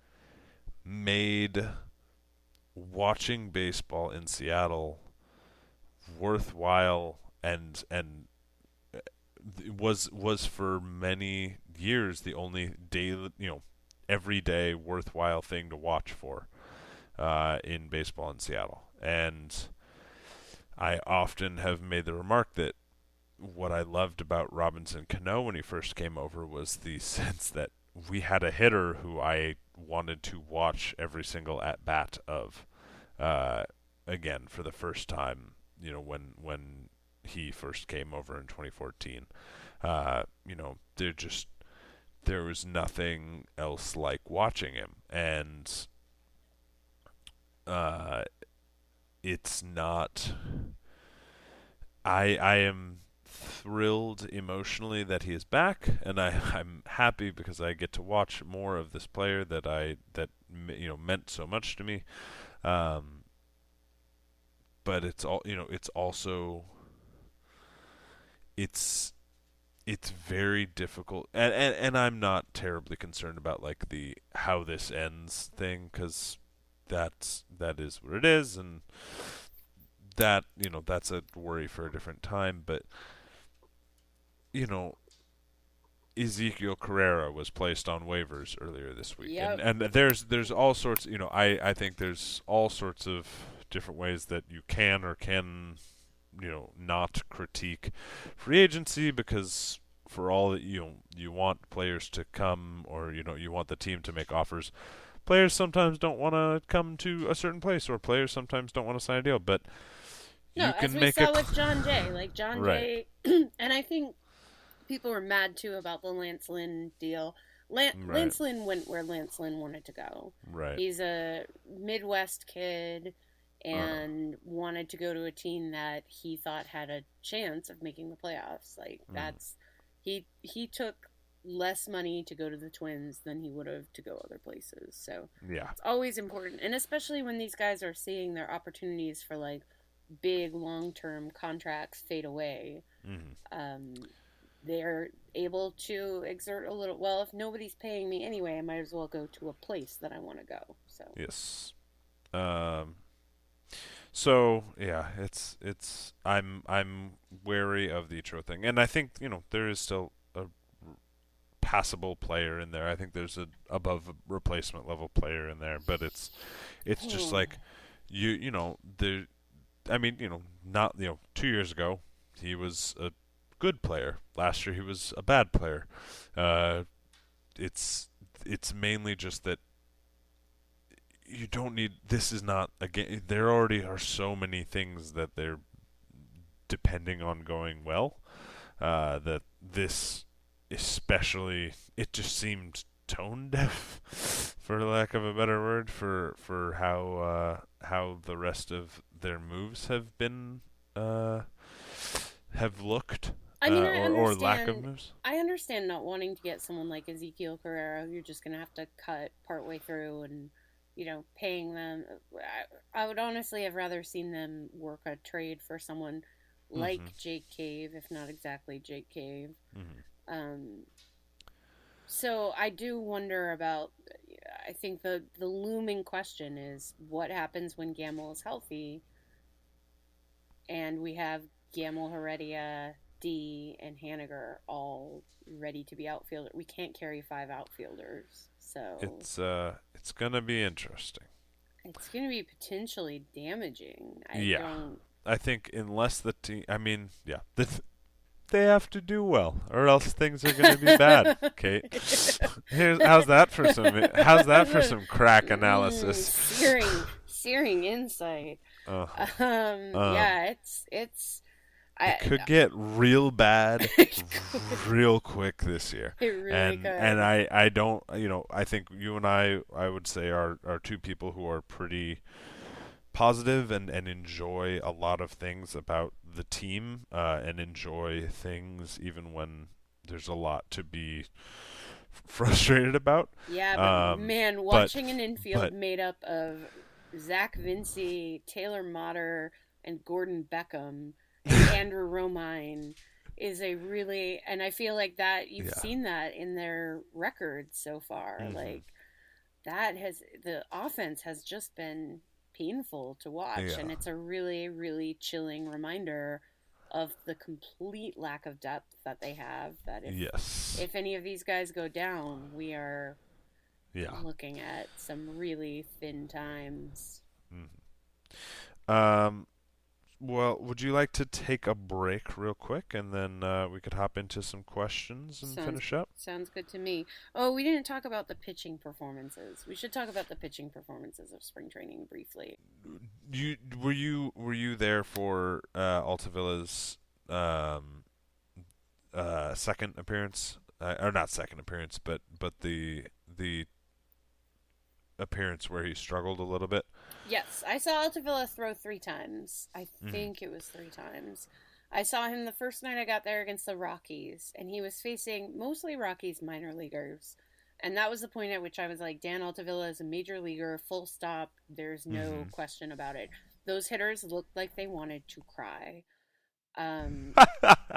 made watching baseball in Seattle worthwhile, and was for many years the only daily, everyday worthwhile thing to watch for in baseball in Seattle. And I often have made the remark that what I loved about Robinson Cano when he first came over was the sense that we had a hitter who I wanted to watch every single at bat of. Again, for the first time, when he first came over in 2014, there was nothing else like watching him, and it's not. I am thrilled emotionally that he is back, and I'm happy because I get to watch more of this player that meant so much to me. But it's all it's also it's it's very difficult, and I'm not terribly concerned about like the how this ends thing, because that is what it is, and that, that's a worry for a different time. But you know, Ezekiel Carrera was placed on waivers earlier this week, Yep. and there's all sorts. I think there's all sorts of different ways that you can or can not critique free agency, because for all that you want players to come, or you want the team to make offers, players sometimes don't want to come to a certain place, or players sometimes don't want to sign a deal. But No, you can as we make saw with John Jay, right. Jay, and I think people were mad too about the Lance Lynn deal. Right. Lance Lynn went where Lance Lynn wanted to go. Right. He's a Midwest kid and wanted to go to a team that he thought had a chance of making the playoffs. Like that's he took less money to go to the Twins than he would have to go other places. So Yeah. it's always important, and especially when these guys are seeing their opportunities for like big long-term contracts fade away. They're able to exert a little. Well, if nobody's paying me anyway, I might as well go to a place that I want to go. So Yes. So yeah, it's I'm wary of the Ichiro thing, and I think there is still a passable player in there. I think there's a above replacement level player in there, but it's just like there. I mean, not 2 years ago he was a good player. Last year he was a bad player. It's mainly just that you don't need. This is not again. There already are so many things that they're depending on going well. That this, especially, it just seemed tone deaf, for lack of a better word, for how the rest of their moves have been have looked. I mean, I understand, or lack of moves. I understand not wanting to get someone like Ezekiel Carrera, who you're just going to have to cut partway through, and paying them. I would honestly have rather seen them work a trade for someone like Jake Cave, if not exactly Jake Cave. So I do wonder about. I think the looming question is what happens when Gamble is healthy, and we have Gamble, Heredia, D, and Haniger all ready to be outfielder. We can't carry 5 outfielders, so it's gonna be interesting. It's gonna be potentially damaging. I think unless the team, they have to do well, or else things are gonna be bad. Kate, how's that for some crack analysis? Searing insight. It could get real bad real quick this year. It really could. And I don't, I think you and I would say are two people who are pretty positive and enjoy a lot of things about the team, and enjoy things even when there's a lot to be frustrated about. Yeah, but man, watching an infield made up of Zach Vinci, Taylor Motter, and Gordon Beckham, and Andrew Romine is a really, and I feel like that you've seen that in their records so far. Like the offense has just been painful to watch, and it's a really, really chilling reminder of the complete lack of depth that they have. That if any of these guys go down, we are looking at some really thin times. Well, would you like to take a break real quick, and then we could hop into some questions and finish up? Sounds good to me. Oh, we didn't talk about the pitching performances. We should talk about the pitching performances of spring training briefly. Were you there for Altavilla's second appearance, or not second appearance, but the appearance where he struggled a little bit? Yes, I saw Altavilla throw 3 times. I think it was 3 times. I saw him the first night I got there against the Rockies, and he was facing mostly Rockies minor leaguers. And that was the point at which I was like, Dan Altavilla is a major leaguer, full stop. There's no question about it. Those hitters looked like they wanted to cry.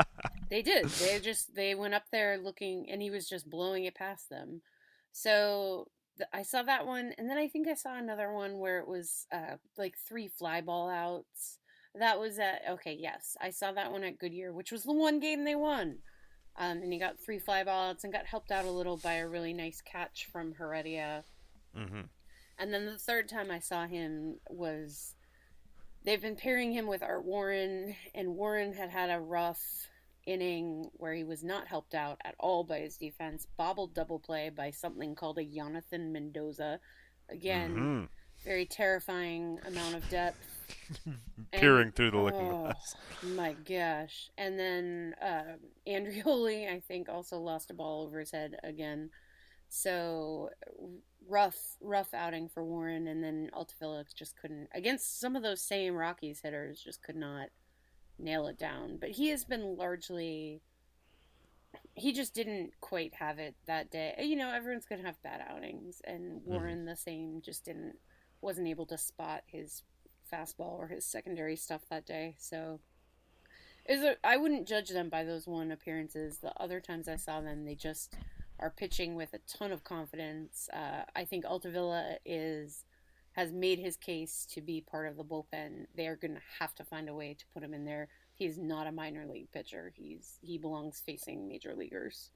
They did. They went up there looking, and he was just blowing it past them. So I saw that one, and then I think I saw another one where it was like 3 fly ball outs. That was at okay, yes, I saw that one at Goodyear, which was the one game they won. And he got 3 fly ball outs and got helped out a little by a really nice catch from Heredia. Mm-hmm. And then the third time I saw him was they've been pairing him with Art Warren, and Warren had a rough inning where he was not helped out at all by his defense. Bobbled double play by something called a Jonathan Mendoza. Again, very terrifying amount of depth. Peering through the looking glass. My gosh. And then Andrioli, I think, also lost a ball over his head again. So rough outing for Warren, and then Altavilla just couldn't, against some of those same Rockies hitters, just could not nail it down. But he has been largely, he just didn't quite have it that day. Everyone's going to have bad outings, and Warren the same, just wasn't able to spot his fastball or his secondary stuff that day. So I wouldn't judge them by those one appearances. The other times I saw them, they just are pitching with a ton of confidence. I think Altavilla has made his case to be part of the bullpen. They are going to have to find a way to put him in there. He's not a minor league pitcher. He belongs facing major leaguers.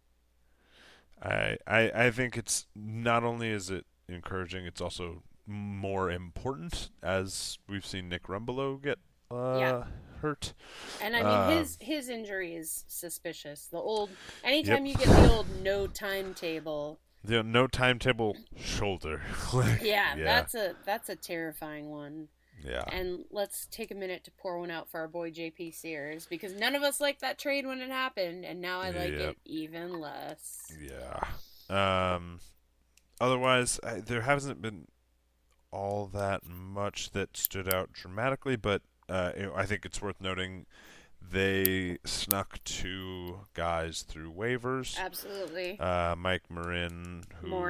I think it's not only is it encouraging, it's also more important, as we've seen Nick Rumbelow get hurt. And I mean, his injury is suspicious. Anytime you get the old no timetable. The no timetable shoulder. That's a terrifying one. Yeah. And let's take a minute to pour one out for our boy JP Sears, because none of us liked that trade when it happened, and now I like it even less. Yeah. Otherwise, there hasn't been all that much that stood out dramatically, but I think it's worth noting they snuck 2 guys through waivers. Absolutely. Mike Morin,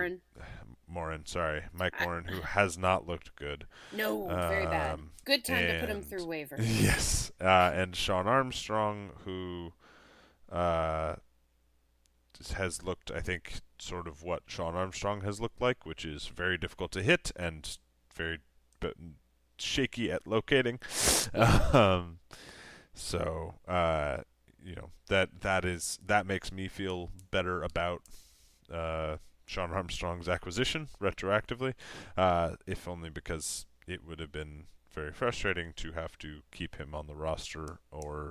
Mike Morin, who has not looked good. No, very bad. Good time to put him through waivers. Yes. And Sean Armstrong, who has looked, I think, sort of what Sean Armstrong has looked like, which is very difficult to hit and very shaky at locating. So that makes me feel better about Sean Armstrong's acquisition retroactively, if only because it would have been very frustrating to have to keep him on the roster or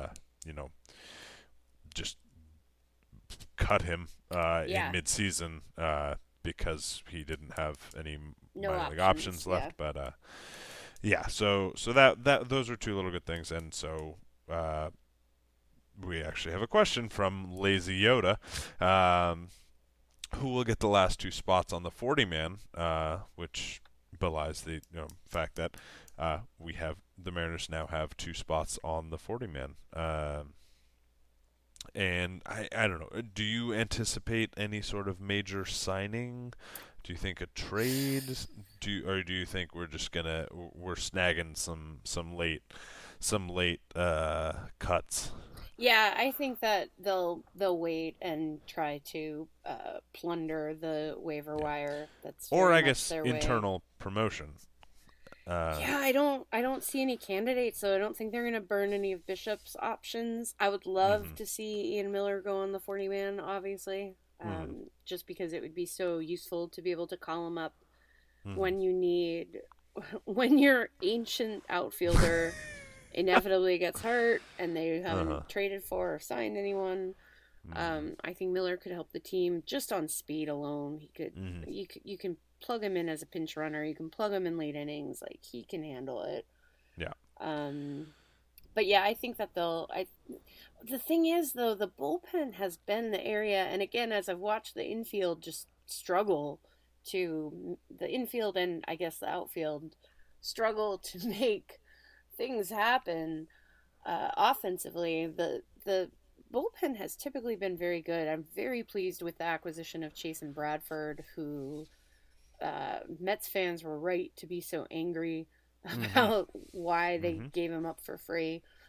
just cut him in mid-season because he didn't have any minor league options left. But so that those are 2 little good things, and so we actually have a question from Lazy Yoda, who will get the last 2 spots on the 40-man, which belies the fact that the Mariners now have 2 spots on the 40-man. And I don't know. Do you anticipate any sort of major signing? Do you think a trade? Do you think we're just we're snagging some late cuts? Yeah, I think that they'll wait and try to plunder the waiver wire. That's or I guess their internal promotion. I don't see any candidates, so I don't think they're going to burn any of Bishop's options. I would love to see Ian Miller go on the 40-man, obviously, just because it would be so useful to be able to call him up when your ancient outfielder inevitably gets hurt and they haven't traded for or signed anyone. I think Miller could help the team just on speed alone. He could. You can plug him in as a pinch runner. You can plug him in late innings. Like, he can handle it. Yeah. But yeah, I think that the thing is, though, the bullpen has been the area, and again, as I've watched the infield just struggle the infield and I guess the outfield struggle to make things happen offensively, the bullpen has typically been very good. I'm very pleased with the acquisition of Chasen Bradford, who Mets fans were right to be so angry about why they gave him up for free.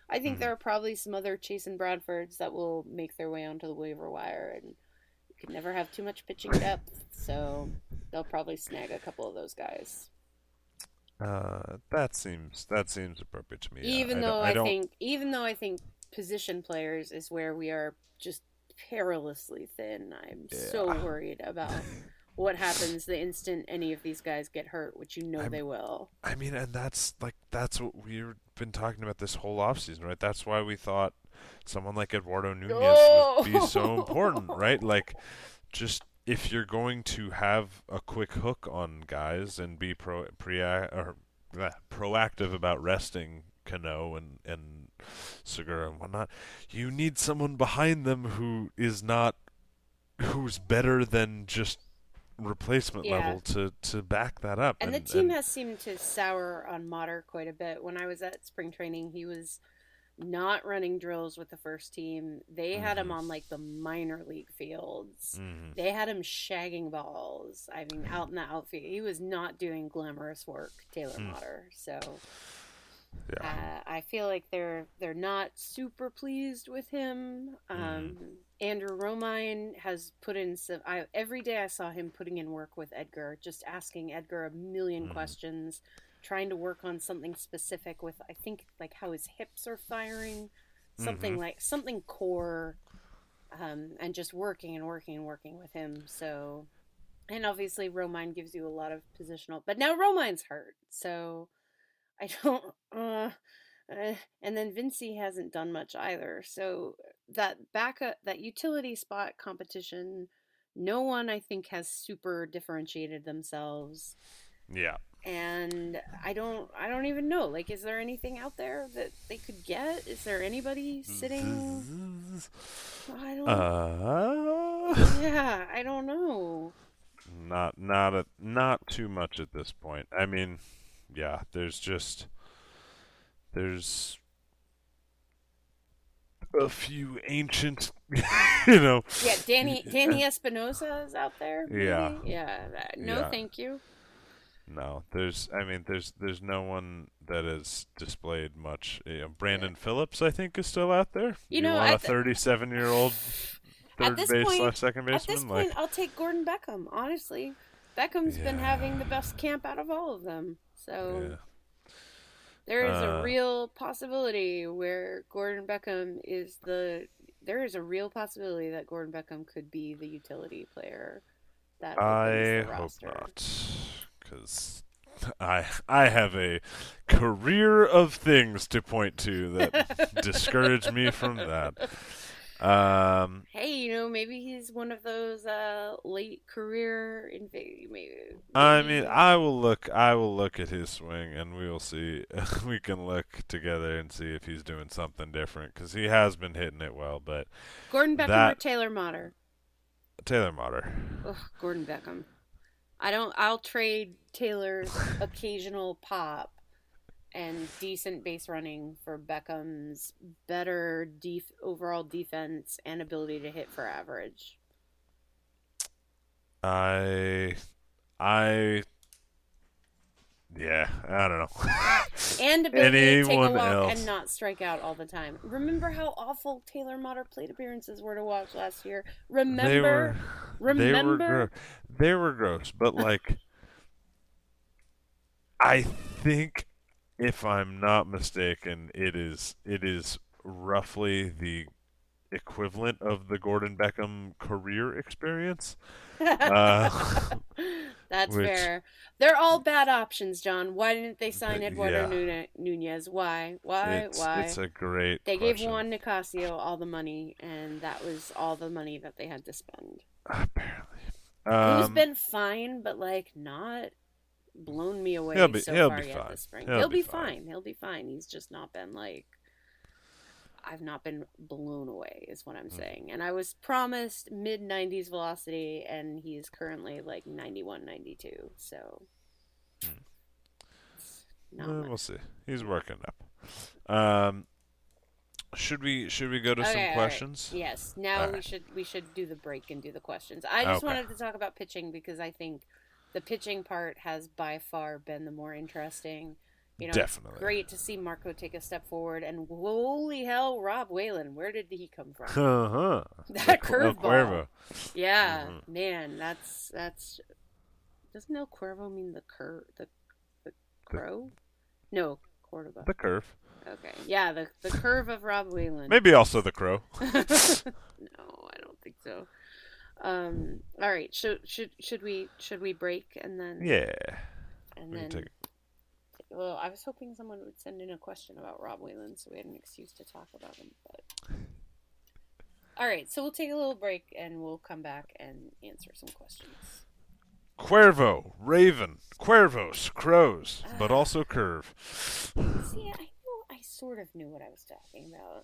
I think there are probably some other Chasen Bradfords that will make their way onto the waiver wire, and you can never have too much pitching depth, so they'll probably snag a couple of those guys. That seems appropriate to me. Even though I think position players is where we are just perilously thin. I'm so worried about what happens the instant any of these guys get hurt, which they will. I mean, and that's what we've been talking about this whole offseason, right? That's why we thought someone like Eduardo Nunez would be so important, right? Like, just if you're going to have a quick hook on guys and be proactive about resting Cano and Segura and whatnot, you need someone behind them who's better than just replacement level to back that up. And the team has seemed to sour on Motter quite a bit. When I was at spring training, he was not running drills with the first team. They had him on like the minor league fields. They had him shagging balls. I mean, out in the outfield. He was not doing glamorous work, Taylor Motter. So I feel like they're not super pleased with him. Andrew Romine has put in some. Every day I saw him putting in work with Edgar, just asking Edgar a million questions, trying to work on something specific with, I think, like how his hips are firing, something core, and just working with him. So, and obviously Romine gives you a lot of positional, but now Romine's hurt, so I don't. And then Vinci hasn't done much either. So that utility spot competition, no one I think has super differentiated themselves. Yeah. And I don't even know. Like, is there anything out there that they could get? Is there anybody sitting? I don't know. Not too much at this point. I mean, yeah, there's a few ancient, Yeah, Danny Espinosa is out there. Maybe? Yeah. Thank you. No, there's no one that has displayed much. Brandon Phillips, I think, is still out there. You want a 37-year-old third base / second baseman? At this point, I'll take Gordon Beckham. Honestly, Beckham's been having the best camp out of all of them. So there is a real possibility where Gordon Beckham is there is a real possibility that Gordon Beckham could be the utility player that opens the roster. I hope not. Because I have a career of things to point to that discourage me from that. Hey, maybe he's one of those late career maybe. I mean, I will look at his swing, and we will see. We can look together and see if he's doing something different, because he has been hitting it well. But Gordon Beckham or Taylor Motter? Taylor Motter. Ugh, Gordon Beckham. I'll trade Taylor's occasional pop and decent base running for Beckham's better overall defense and ability to hit for average. I don't know. And ability to take a walk and not strike out all the time. Remember how awful Taylor Motter plate appearances were to watch last year? Remember? They were gross, but like, I think, if I'm not mistaken, it is roughly the equivalent of the Gordon Beckham career experience. That's fair. They're all bad options, John. Why didn't they sign Eduardo Nunez? Why? It's a great They question. gave Juan Nicasio all the money, and that was all the money that they had to spend. Apparently. He's been fine, but like not blown me away so far yet this spring. He'll be fine. He'll be fine. He's just not been like, I've not been blown away is what I'm saying. And I was promised mid-90s velocity, and he's currently like 91, 92. So we'll see. He's working up. Should we go to some questions? Right. Yes. Now we should do the break and do the questions. I just wanted to talk about pitching because I think the pitching part has by far been the more interesting. You know, Definitely. It's great to see Marco take a step forward, and holy hell, Rob Whalen, where did he come from? That curveball. Cuervo. Yeah, man, that's. Doesn't El Cuervo mean the crow? No, Cordoba. The curve. Okay, yeah, the curve of Rob Whalen. Maybe also the crow. No, I don't think so. All right, should we break and then? Yeah. And then. Well, I was hoping someone would send in a question about Rob Whalen, so we had an excuse to talk about him. But all right, so we'll take a little break and we'll come back and answer some questions. Cuervo, Raven, Cuervos, crows, but also curve. See, I sort of knew what I was talking about.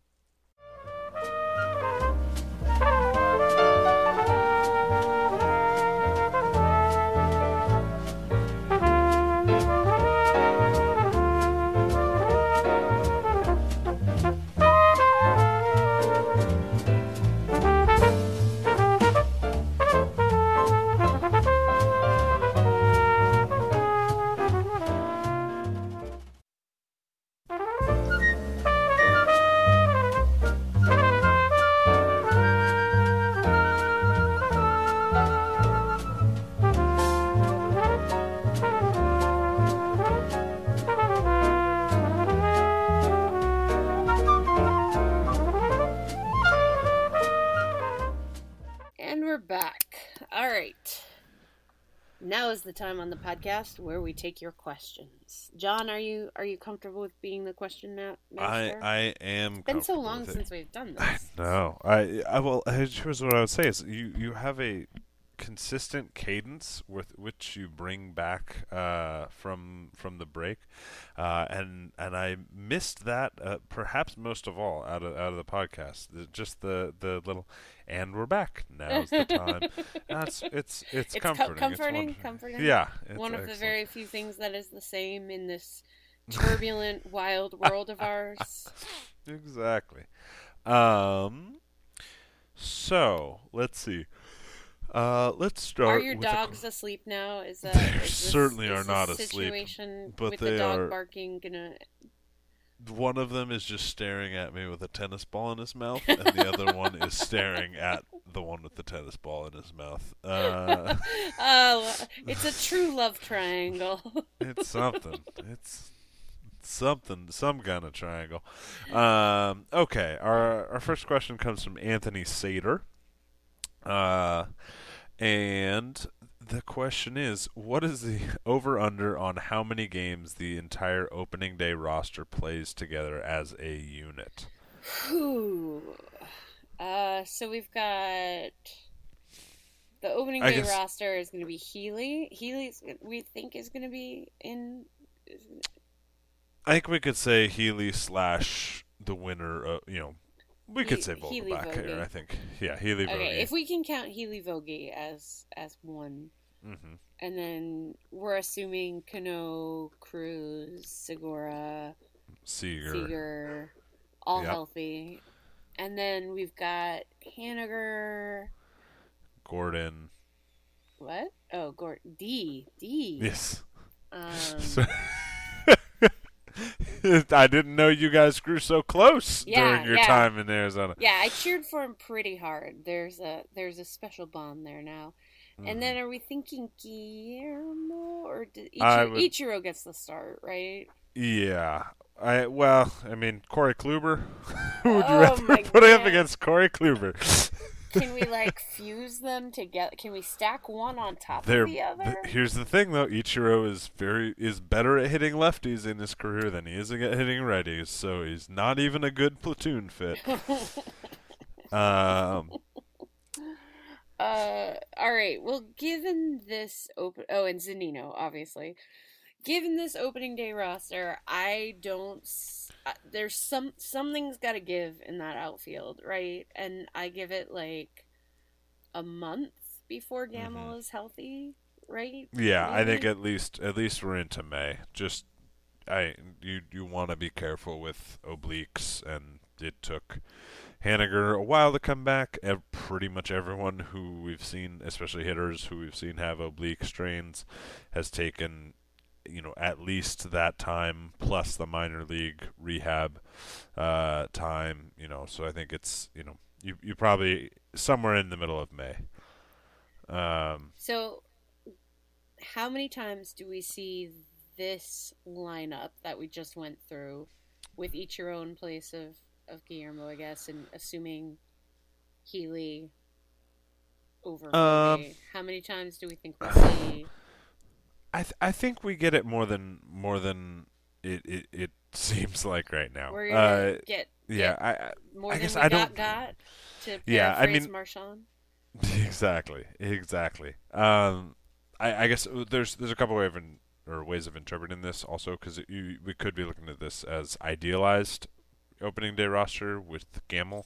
Now is the time on the podcast where we take your questions. John, are you comfortable with being the question master? I am. It's been so long since we've done this. No, here's what I would say is you have a consistent cadence with which you bring back from the break, and I missed that perhaps most of all out of the podcast. Just the little, and we're back. Now's the time. It's comforting. Comforting. Yeah, one of the very few things that is the same in this turbulent, wild world of ours. Exactly. So let's see. Let's start. Are your dogs asleep now? Is that they certainly are not asleep? But with the dog barking gonna. One of them is just staring at me with a tennis ball in his mouth, and the other one is staring at the one with the tennis ball in his mouth. Oh, it's a true love triangle. It's something. It's something, some kind of triangle. Okay, our first question comes from Anthony Sater. And the question is, what is the over-under on how many games the entire opening day roster plays together as a unit? So we've got the opening day roster is going to be Healy. Healy's, we think, is going to be in. I think we could say Healy / the winner. We could say Vogelbach here, I think. Yeah, Healy Vogie. Okay, if we can count Healy Vogie as one. Mm-hmm. And then we're assuming Cano, Cruz, Segura, Seager, all healthy. And then we've got Haniger. Gordon. What? Oh, Gordon. D. Yes. I didn't know you guys grew so close during your time in Arizona. Yeah, I cheered for him pretty hard. There's a special bond there now. Mm-hmm. And then are we thinking Guillermo or Ichiro gets the start, right? Yeah. Corey Kluber. Who would you rather put up against Corey Kluber? Can we fuse them together? Can we stack one on top of the other? Here's the thing, though. Ichiro is better at hitting lefties in his career than he is at hitting righties, so he's not even a good platoon fit. All right. Well, given this and Zunino, obviously. Given this opening day roster, I don't. There's something's got to give in that outfield, right? And I give it a month before Gamel is healthy, right? Yeah, maybe? I think at least we're into May. Just you want to be careful with obliques, and it took Haniger a while to come back. Pretty much everyone who we've seen, especially hitters who we've seen have oblique strains, has taken at least that time plus the minor league rehab time. So I think it's you probably somewhere in the middle of May. So, how many times do we see this lineup that we just went through, with each your own place of Guillermo, I guess, and assuming Healy over Foley? How many times do we think we'll see? I think we get it more than it seems like right now. We're gonna get more I than guess we I don't. got to Yeah, Marchand. Exactly. I guess there's a couple ways of interpreting this also, because we could be looking at this as idealized opening day roster with Gamble,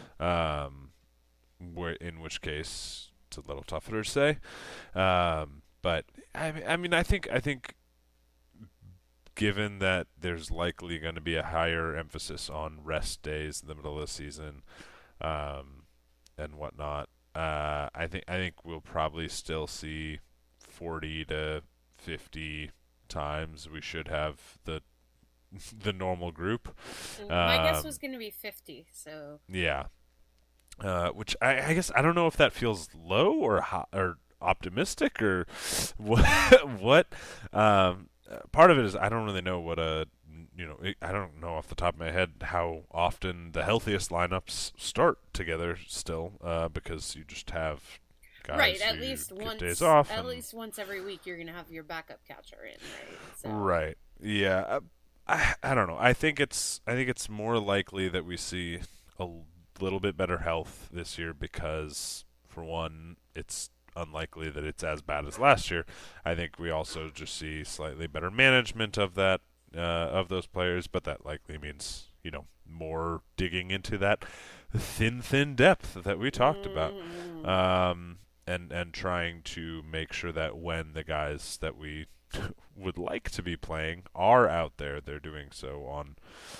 in which case it's a little tougher to say. But I think given that there's likely going to be a higher emphasis on rest days in the middle of the season, and whatnot, I think we'll probably still see 40 to 50 times. We should have the normal group. My guess was going to be 50. So yeah, which I guess I don't know if that feels low or optimistic or what. Part of it is I don't really know what I don't know off the top of my head how often the healthiest lineups start together still, because you just have guys right. At least get once days off. At least once every week, you're gonna have your backup catcher in, right? So. Right. Yeah. I don't know. I think it's more likely that we see a little bit better health this year because, for one, it's unlikely that it's as bad as last year. I think we also just see slightly better management of that of those players, but that likely means more digging into that thin depth that we talked about, and trying to make sure that when the guys that we would like to be playing are out there, they're doing so on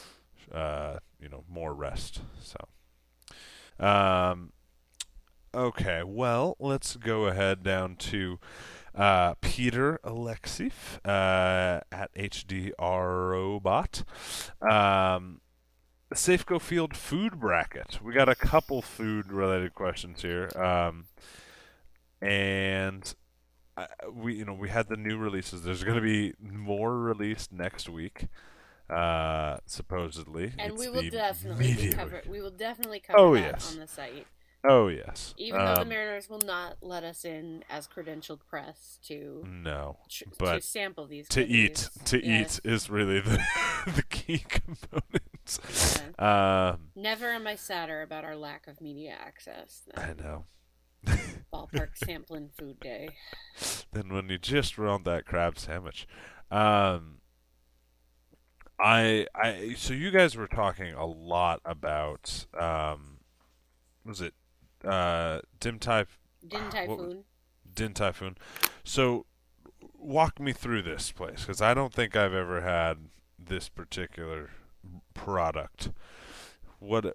more rest. So okay, well, let's go ahead down to Peter Alexiev at HDRobot. Safeco Field food bracket. We got a couple food-related questions here, and we had the new releases. There's going to be more released next week, supposedly. And we will definitely cover. We will definitely cover that yes. on the site. Oh yes. Even though the Mariners will not let us in as credentialed press to but to sample these. To cookies. eat is really the key components. Yeah. Never am I sadder about our lack of media access. I know. Ballpark sampling food day. Then when you just want that crab sandwich. So you guys were talking a lot about was it Din Typhoon. Din Typhoon. So walk me through this place, because I don't think I've ever had this particular product. What's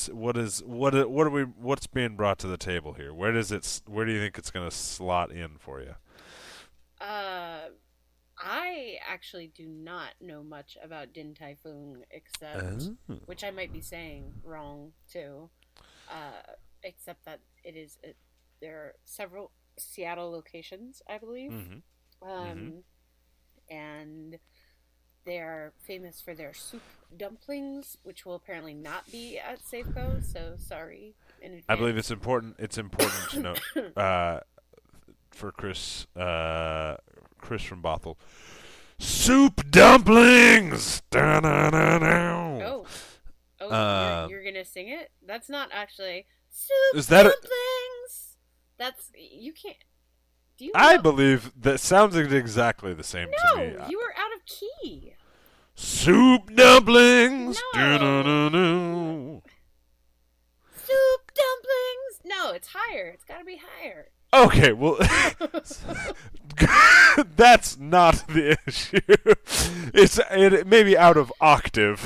being brought to the table here? Where do you think it's going to slot in for you? I actually do not know much about Din Typhoon, except which I might be saying wrong too. Except that there are several Seattle locations, I believe, and they are famous for their soup dumplings, which will apparently not be at Safeco. So sorry in advance. I believe it's important. It's important to note for Chris from Bothell. Soup dumplings. Oh, you're gonna sing it? That's not actually soup dumplings. That's you can't. Do you? I believe that sounds exactly the same to me. No, you were out of key. Soup dumplings. No. Soup dumplings. No, it's higher. It's got to be higher. Okay, well, that's not the issue. It may be out of octave.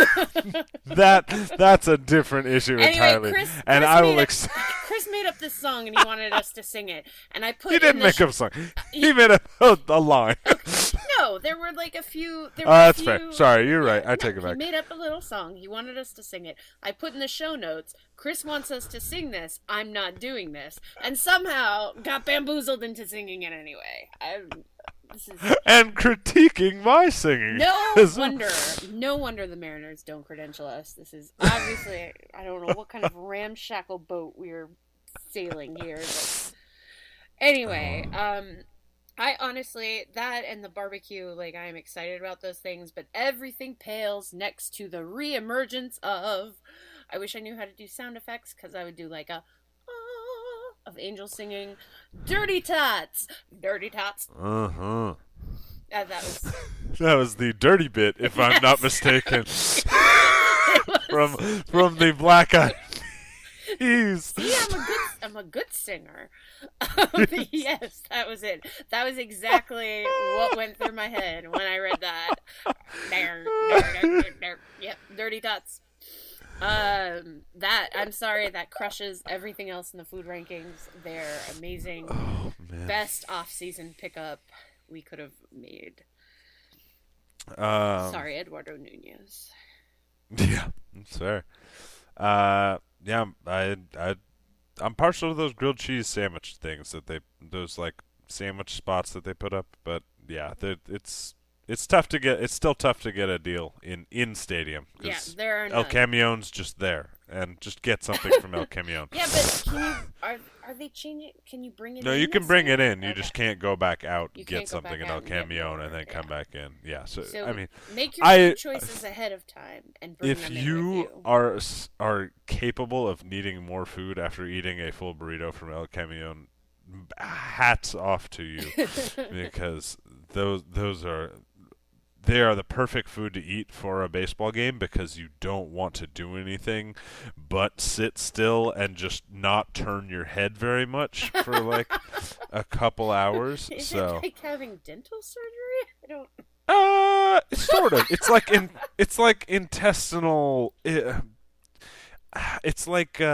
That's a different issue entirely. Chris Chris made up this song and he wanted us to sing it, and I put. He didn't make up a song. He made a line. No, there were like a few. That's fair. Sorry, you're right. I take it back. He made up a little song. He wanted us to sing it. I put in the show notes, Chris wants us to sing this. I'm not doing this. And somehow got bamboozled into singing it anyway. And critiquing my singing. No wonder the Mariners don't credential us. This is obviously, I don't know what kind of ramshackle boat we're sailing here. But anyway, I honestly, that and the barbecue, like, I am excited about those things, but everything pales next to the re-emergence of, I wish I knew how to do sound effects, because I would do like a of angels singing Dirty Tots. Dirty Tots. Uh-huh. That was the dirty bit, if I'm not mistaken. from the Black Eyed Peas. See, I'm a good singer. Yes, that was it. That was exactly what went through my head when I read that. Yep, Dirty Tots. I'm sorry, that crushes everything else in the food rankings. They're amazing. Oh, man. Best off-season pickup we could have made. Sorry, Eduardo Nunez. Yeah, that's fair. Yeah, I'm partial to those grilled cheese sandwich things those like sandwich spots that they put up. But yeah, it's tough to get. It's still tough to get a deal in stadium. Yeah, there are El none. Camion's just there, and just get something from El Camion. Yeah, but are they changing? Can you bring it? No, in you can bring it in. You Okay. just can't go back out, You get can't go something back in out El and get Camion, more, and then come yeah. back in. Yeah. So I mean, make your food choices ahead of time and bring if them in you with you. are capable of needing more food after eating a full burrito from El Camion, hats off to you, because they are the perfect food to eat for a baseball game, because you don't want to do anything but sit still and just not turn your head very much for like a couple hours. Is so it like having dental surgery? I don't. Sort of. It's like intestinal. It's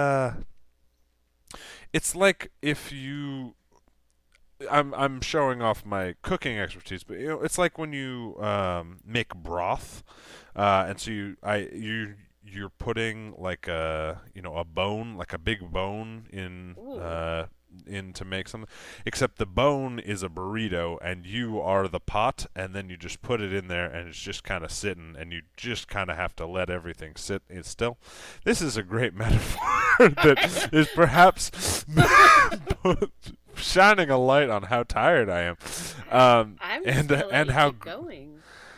like if you. I'm showing off my cooking expertise, but it's like when you make broth, and so you're putting like a bone, like a big bone in to make something, except the bone is a burrito and you are the pot, and then you just put it in there and it's just kind of sitting, and you just kind of have to let everything sit still. This is a great metaphor that is perhaps shining a light on how tired I am, and how going.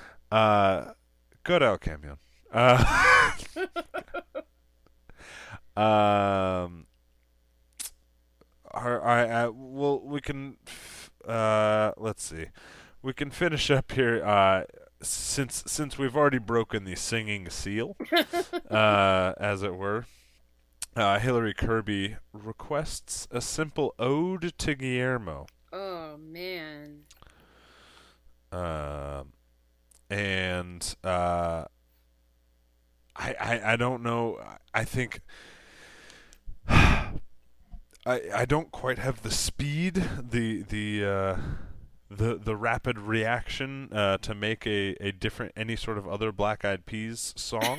Go to El Camion. We can let's see. We can finish up here since we've already broken the singing seal, as it were. Hillary Kirby requests a simple ode to Guillermo. Oh man. And I don't know. I think I don't quite have the speed, the rapid reaction to make a different, any sort of other Black Eyed Peas song.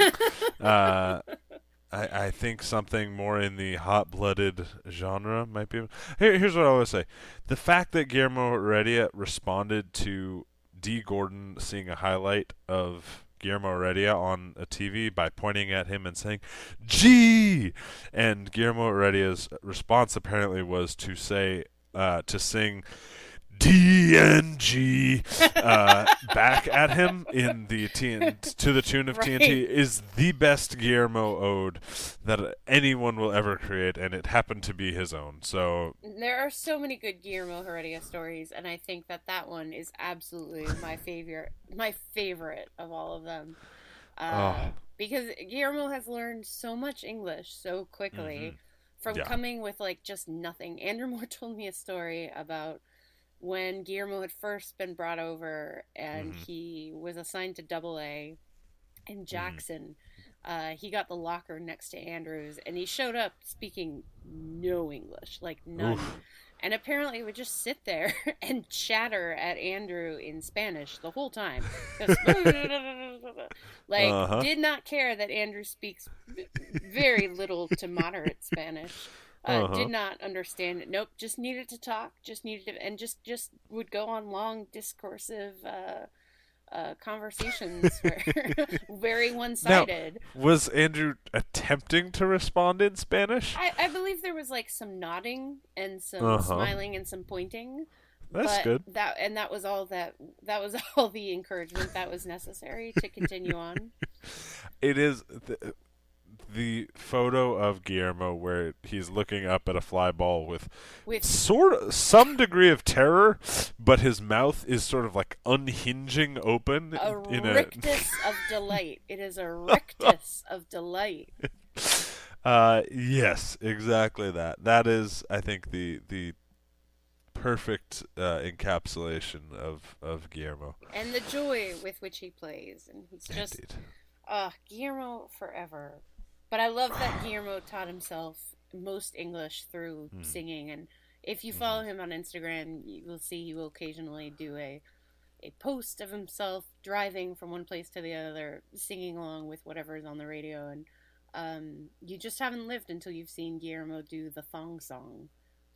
I think something more in the hot-blooded genre might be. Here's what I always say: the fact that Guillermo Heredia responded to D. Gordon seeing a highlight of Guillermo Heredia on a TV by pointing at him and saying "G," and Guillermo Heredia's response apparently was to say to sing DNG back at him in the to the tune of right. TNT is the best Guillermo ode that anyone will ever create, and it happened to be his own. So there are so many good Guillermo Heredia stories, and I think that one is absolutely my favorite of all of them. Because Guillermo has learned so much English so quickly from coming with like just nothing. Andrew Moore told me a story about when Guillermo had first been brought over and he was assigned to Double-A in Jackson. He got the locker next to Andrews, and he showed up speaking no English, like none. Oof. and apparently would just sit there and chatter at Andrew in Spanish the whole time. Just like, did not care that Andrew speaks very little to moderate Spanish. Did not understand it. Nope, just needed to talk, and just would go on long discursive conversations very one-sided. Now, was Andrew attempting to respond in Spanish? I believe there was like some nodding and some smiling and some pointing. That's good. That was all was all the encouragement that was necessary to continue on. It is the photo of Guillermo where he's looking up at a fly ball with sort of some degree of terror, but his mouth is sort of like unhinging open. Rictus of delight. It is a rictus of delight. Yes, exactly that. That is, I think, the perfect encapsulation of Guillermo. And the joy with which he plays. And he's just... Guillermo forever. But I love that Guillermo taught himself most English through singing. And if you follow him on Instagram, you will see he will occasionally do a post of himself driving from one place to the other, singing along with whatever is on the radio. And you just haven't lived until you've seen Guillermo do the thong song.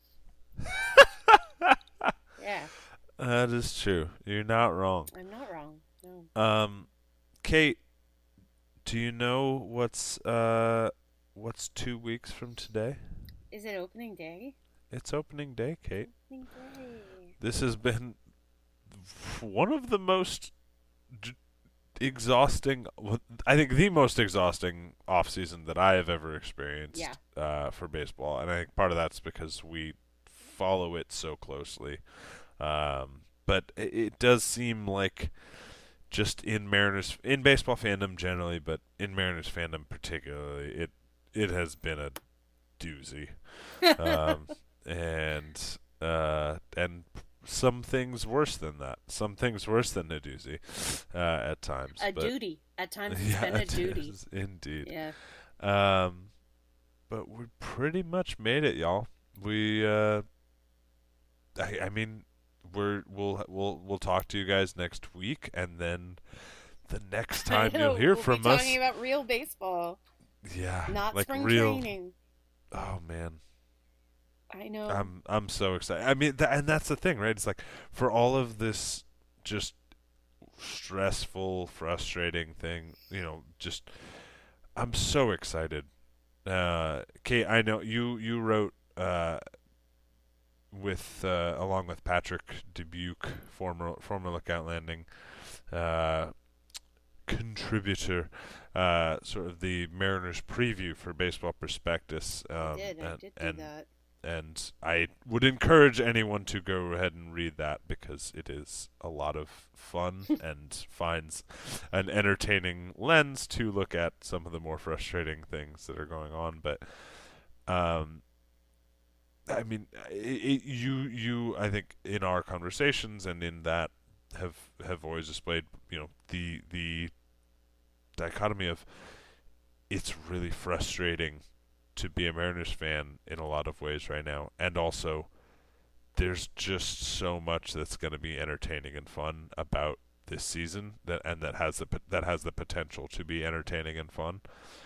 Yeah. That is true. You're not wrong. I'm not wrong. No. Kate, do you know what's 2 weeks from today? Is it opening day? It's opening day, Kate. Opening day. This has been one of the most exhausting, I think the most exhausting off-season that I have ever experienced for baseball. And I think part of that's because we follow it so closely. But it does seem like just in baseball fandom generally, but in Mariners fandom particularly, it has been a doozy. And some things worse than that. Some things worse than a doozy at times. Duty. At times it's been a duty. Indeed. Yeah. But we pretty much made it, y'all. We I mean, we'll talk to you guys next week, and then the next time you'll hear from us, talking about real baseball. Yeah, not like spring real training. Oh man, I know. I'm so excited. I mean, and that's the thing, right? It's like for all of this just stressful, frustrating thing, just I'm so excited. Kate, I know you wrote with along with Patrick Dubuque, former Lookout Landing contributor, sort of the Mariners preview for Baseball Prospectus. I did do that. And I would encourage anyone to go ahead and read that because it is a lot of fun and finds an entertaining lens to look at some of the more frustrating things that are going on. But I mean, you I think in our conversations and in that have always displayed, the dichotomy of it's really frustrating to be a Mariners fan in a lot of ways right now, and also there's just so much that's going to be entertaining and fun about this season that has the potential to be entertaining and fun.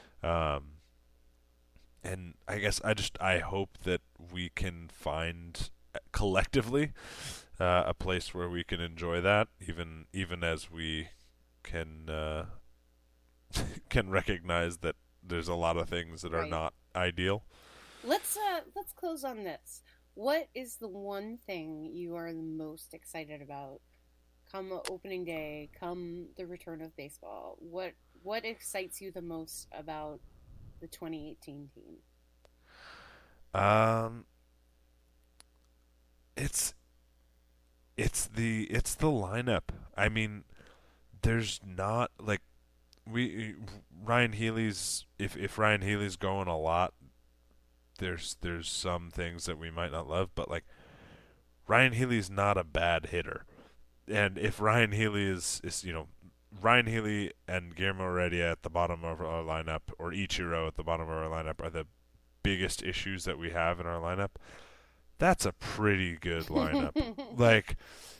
And I guess I hope that we can find collectively a place where we can enjoy that, even as we can can recognize that there's a lot of things that are not ideal. Let's close on this. What is the one thing you are the most excited about come opening day, come the return of baseball? What excites you the most about the 2018 team? It's the lineup. I mean, there's not like Ryan Healy's if Ryan Healy's going a lot, there's some things that we might not love, but like Ryan Healy's not a bad hitter. And if Ryan Healy is Ryan Healy and Guillermo Heredia at the bottom of our lineup, or Ichiro at the bottom of our lineup, are the biggest issues that we have in our lineup, that's a pretty good lineup. Like,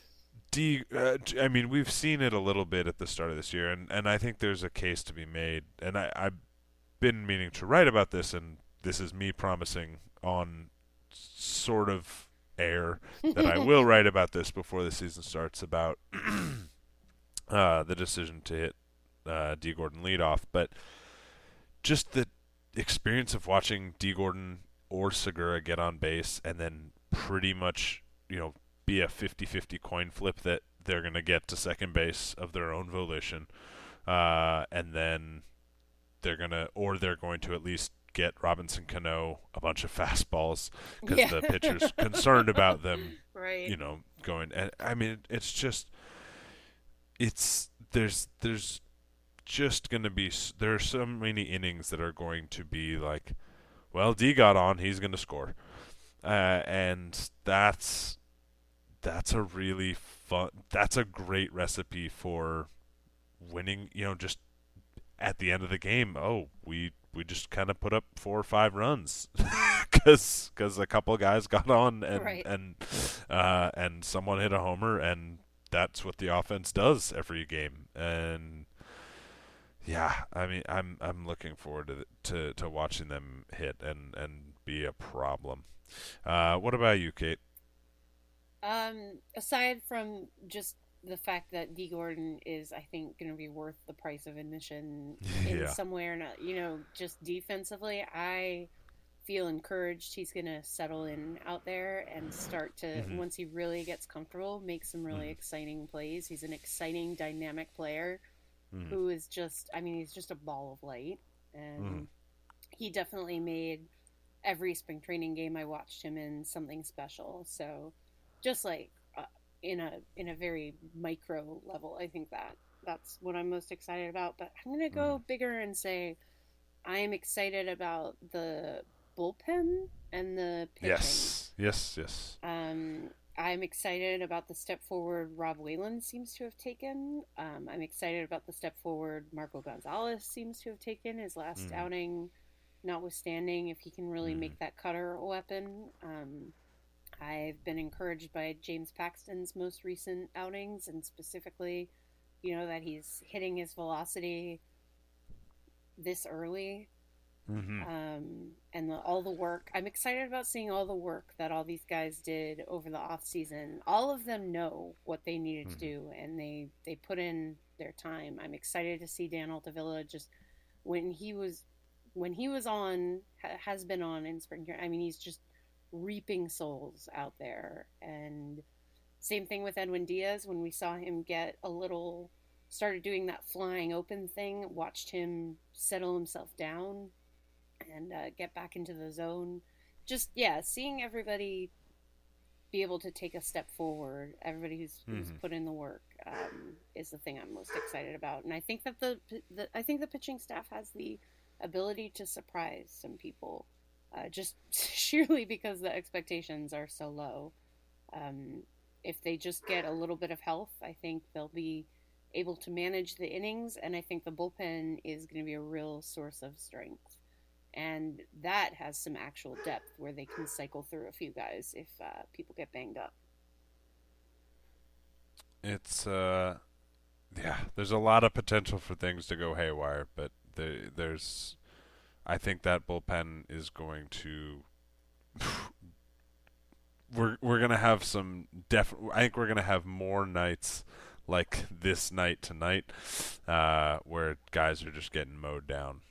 I mean, we've seen it a little bit at the start of this year, and I think there's a case to be made. And I've been meaning to write about this, and this is me promising on sort of air that I will write about this before the season starts, about the decision to hit D. Gordon leadoff. But just the experience of watching D. Gordon or Segura get on base and then pretty much, be a 50-50 coin flip that they're going to get to second base of their own volition, and then they're going to at least get Robinson Cano a bunch of fastballs because the pitcher's concerned about them, right? Going. And I mean, it's just, there's just going to be, there are so many innings that are going to be like, well, D got on, he's going to score, and that's a really fun, that's a great recipe for winning. Just at the end of the game, we just kind of put up 4 or 5 runs because a couple of guys got on and someone hit a homer, and that's what the offense does every game. And yeah, I mean, I'm looking forward to watching them hit and be a problem. What about you, Kate? Aside from just the fact that D. Gordon is, I think, going to be worth the price of admission in some way or not, just defensively, I feel encouraged he's going to settle in out there and start to, once he really gets comfortable, make some really exciting plays. He's an exciting, dynamic player who is just, he's just a ball of light. And he definitely made every spring training game I watched him in something special. So just like in a very micro level, I think that's what I'm most excited about. But I'm going to go bigger and say I am excited about the bullpen and the pitching. Yes. I'm excited about the step forward Rob Whalen seems to have taken. I'm excited about the step forward Marco Gonzalez seems to have taken, his last outing notwithstanding, if he can really make that cutter a weapon. I've been encouraged by James Paxton's most recent outings, and specifically, that he's hitting his velocity this early. And all the work. I'm excited about seeing all the work that all these guys did over the off season. All of them know what they needed to do, and they put in their time. I'm excited to see Dan Altavilla just when he was on, has been on in spring training. He's just reaping souls out there. And same thing with Edwin Diaz. When we saw him started doing that flying open thing, watched him settle himself down and get back into the zone. Just, seeing everybody be able to take a step forward, everybody who's put in the work, is the thing I'm most excited about. And I think that the pitching staff has the ability to surprise some people, just sheerly because the expectations are so low. If they just get a little bit of health, I think they'll be able to manage the innings, and I think the bullpen is going to be a real source of strength. And that has some actual depth where they can cycle through a few guys if people get banged up. It's, there's a lot of potential for things to go haywire, but there's, I think that bullpen is going to, we're going to have some, I think we're going to have more nights like this night tonight, where guys are just getting mowed down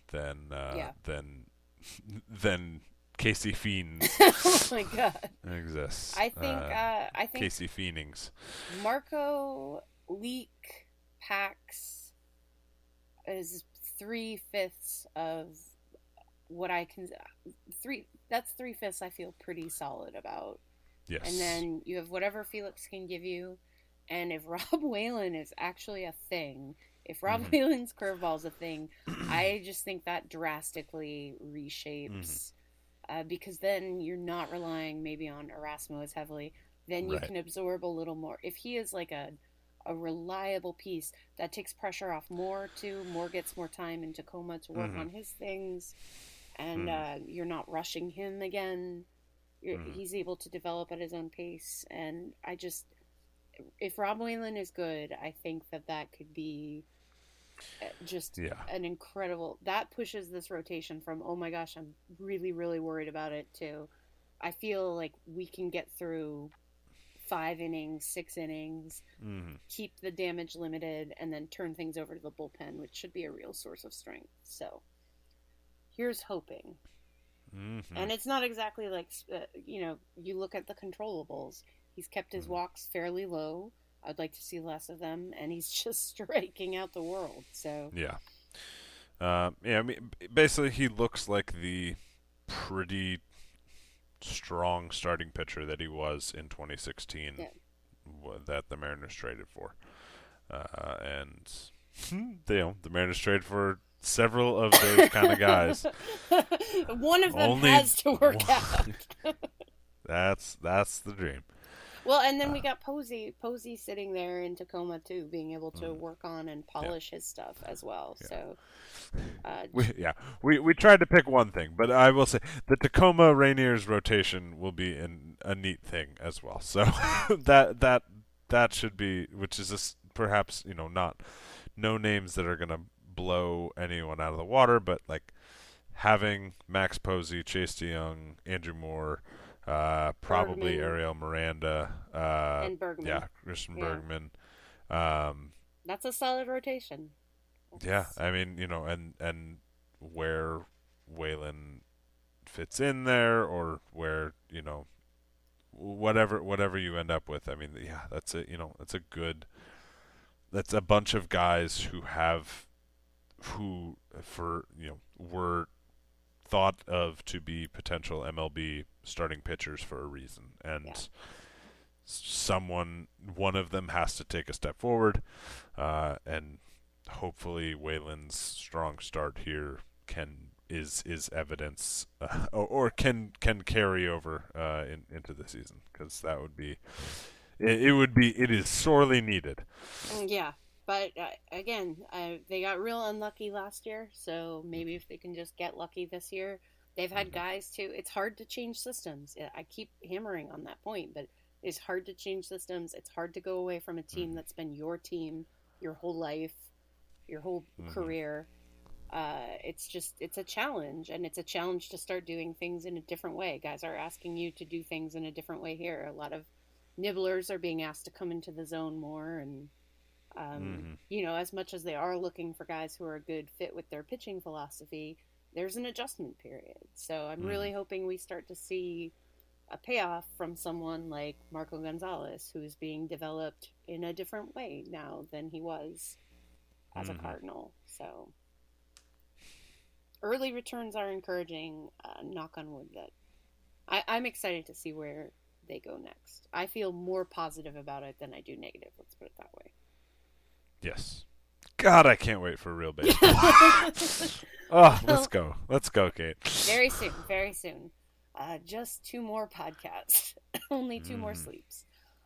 than Casey Fiends. Oh my God! Exists. I think Casey Fiendings. Marco Leak Pax is 3/5 of what I can. That's 3/5 I feel pretty solid about. Yes. And then you have whatever Felix can give you, and if Rob Whalen is actually a thing. If Rob Whalen's curveball is a thing, I just think that drastically reshapes, because then you're not relying maybe on Erasmo as heavily. Then you can absorb a little more. If he is like a reliable piece, that takes pressure off Moore too. Moore gets more time in Tacoma to work on his things, and you're not rushing him again. He's able to develop at his own pace, and if Rob Whalen is good, I think that could be just an incredible. That pushes this rotation from, oh my gosh, I'm really, really worried about it, to I feel like we can get through 5 innings, 6 innings, keep the damage limited, and then turn things over to the bullpen, which should be a real source of strength. So here's hoping. And it's not exactly like, you look at the controllables. He's kept his walks fairly low. I'd like to see less of them, and he's just striking out the world. So I mean, basically he looks like the pretty strong starting pitcher that he was in 2016 that the Mariners traded for. And the Mariners traded for several of those kind of guys. One of them has to work out. That's the dream. Well, and then we got Posey sitting there in Tacoma too, being able to work on and polish his stuff as well. So we tried to pick one thing, but I will say the Tacoma Rainiers rotation will be a neat thing as well. So that should be, which is perhaps no names that are gonna blow anyone out of the water, but like having Max Posey, Chase DeYoung, Andrew Moore, probably Bergman. Ariel Miranda, and Bergman. Christian Yeah. Bergman. That's a solid rotation. I mean, and where Whalen fits in there, or where whatever you end up with. I mean, that's it. That's a bunch of guys who were thought of to be potential MLB starting pitchers for a reason, and one of them has to take a step forward, and hopefully Whalen's strong start here is evidence, or can carry over into the season, because that would be it is sorely needed. Yeah. But again, they got real unlucky last year, so maybe if they can just get lucky this year. They've had guys too. It's hard to change systems. I keep hammering on that point, but it's hard to change systems. It's hard to go away from a team that's been your team your whole life, your whole career. It's a challenge, and it's a challenge to start doing things in a different way. Guys are asking you to do things in a different way here. A lot of nibblers are being asked to come into the zone more, and as much as they are looking for guys who are a good fit with their pitching philosophy, there's an adjustment period. So I'm really hoping we start to see a payoff from someone like Marco Gonzalez, who's being developed in a different way now than he was as a Cardinal. So early returns are encouraging, knock on wood. That I'm excited to see where they go next. I feel more positive about it than I do negative, let's put it that way. Yes. God, I can't wait for real baseball. Let's go, Kate. Very soon, very soon. Just 2 more podcasts. Only 2 more sleeps.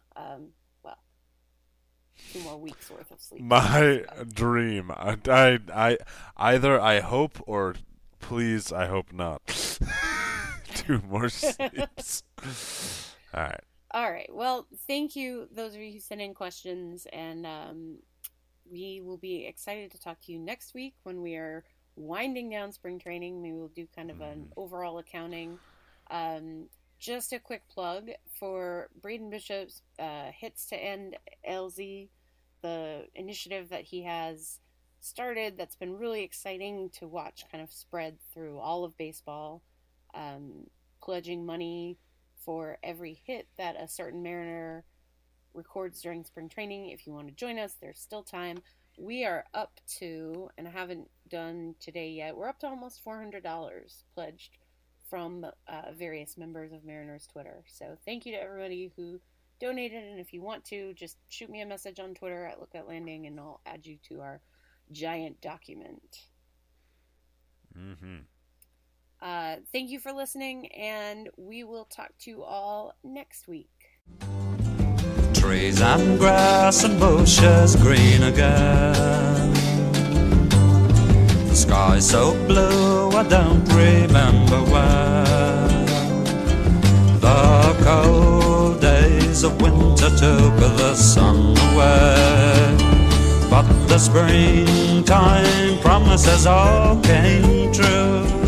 2 more weeks worth of sleep. My dream. I either I hope, or please I hope not. 2 more sleeps. All right. Well, thank you, those of you who sent in questions, and we will be excited to talk to you next week when we are winding down spring training. Maybe we'll do kind of an overall accounting. Just a quick plug for Braden Bishop's Hits to End LZ, the initiative that he has started that's been really exciting to watch kind of spread through all of baseball, pledging money for every hit that a certain Mariner records during spring training. If you want to join us, there's still time. We are up to, and I haven't done today yet, we're up to almost $400 pledged from various members of Mariners Twitter. So thank you to everybody who donated, and if you want to, just shoot me a message on Twitter at Lookout Landing, and I'll add you to our giant document. Thank you for listening, and we will talk to you all next week. Trees and grass and bushes green again. The sky's so blue I don't remember when. The of winter took the sun away, but the springtime promises all came true.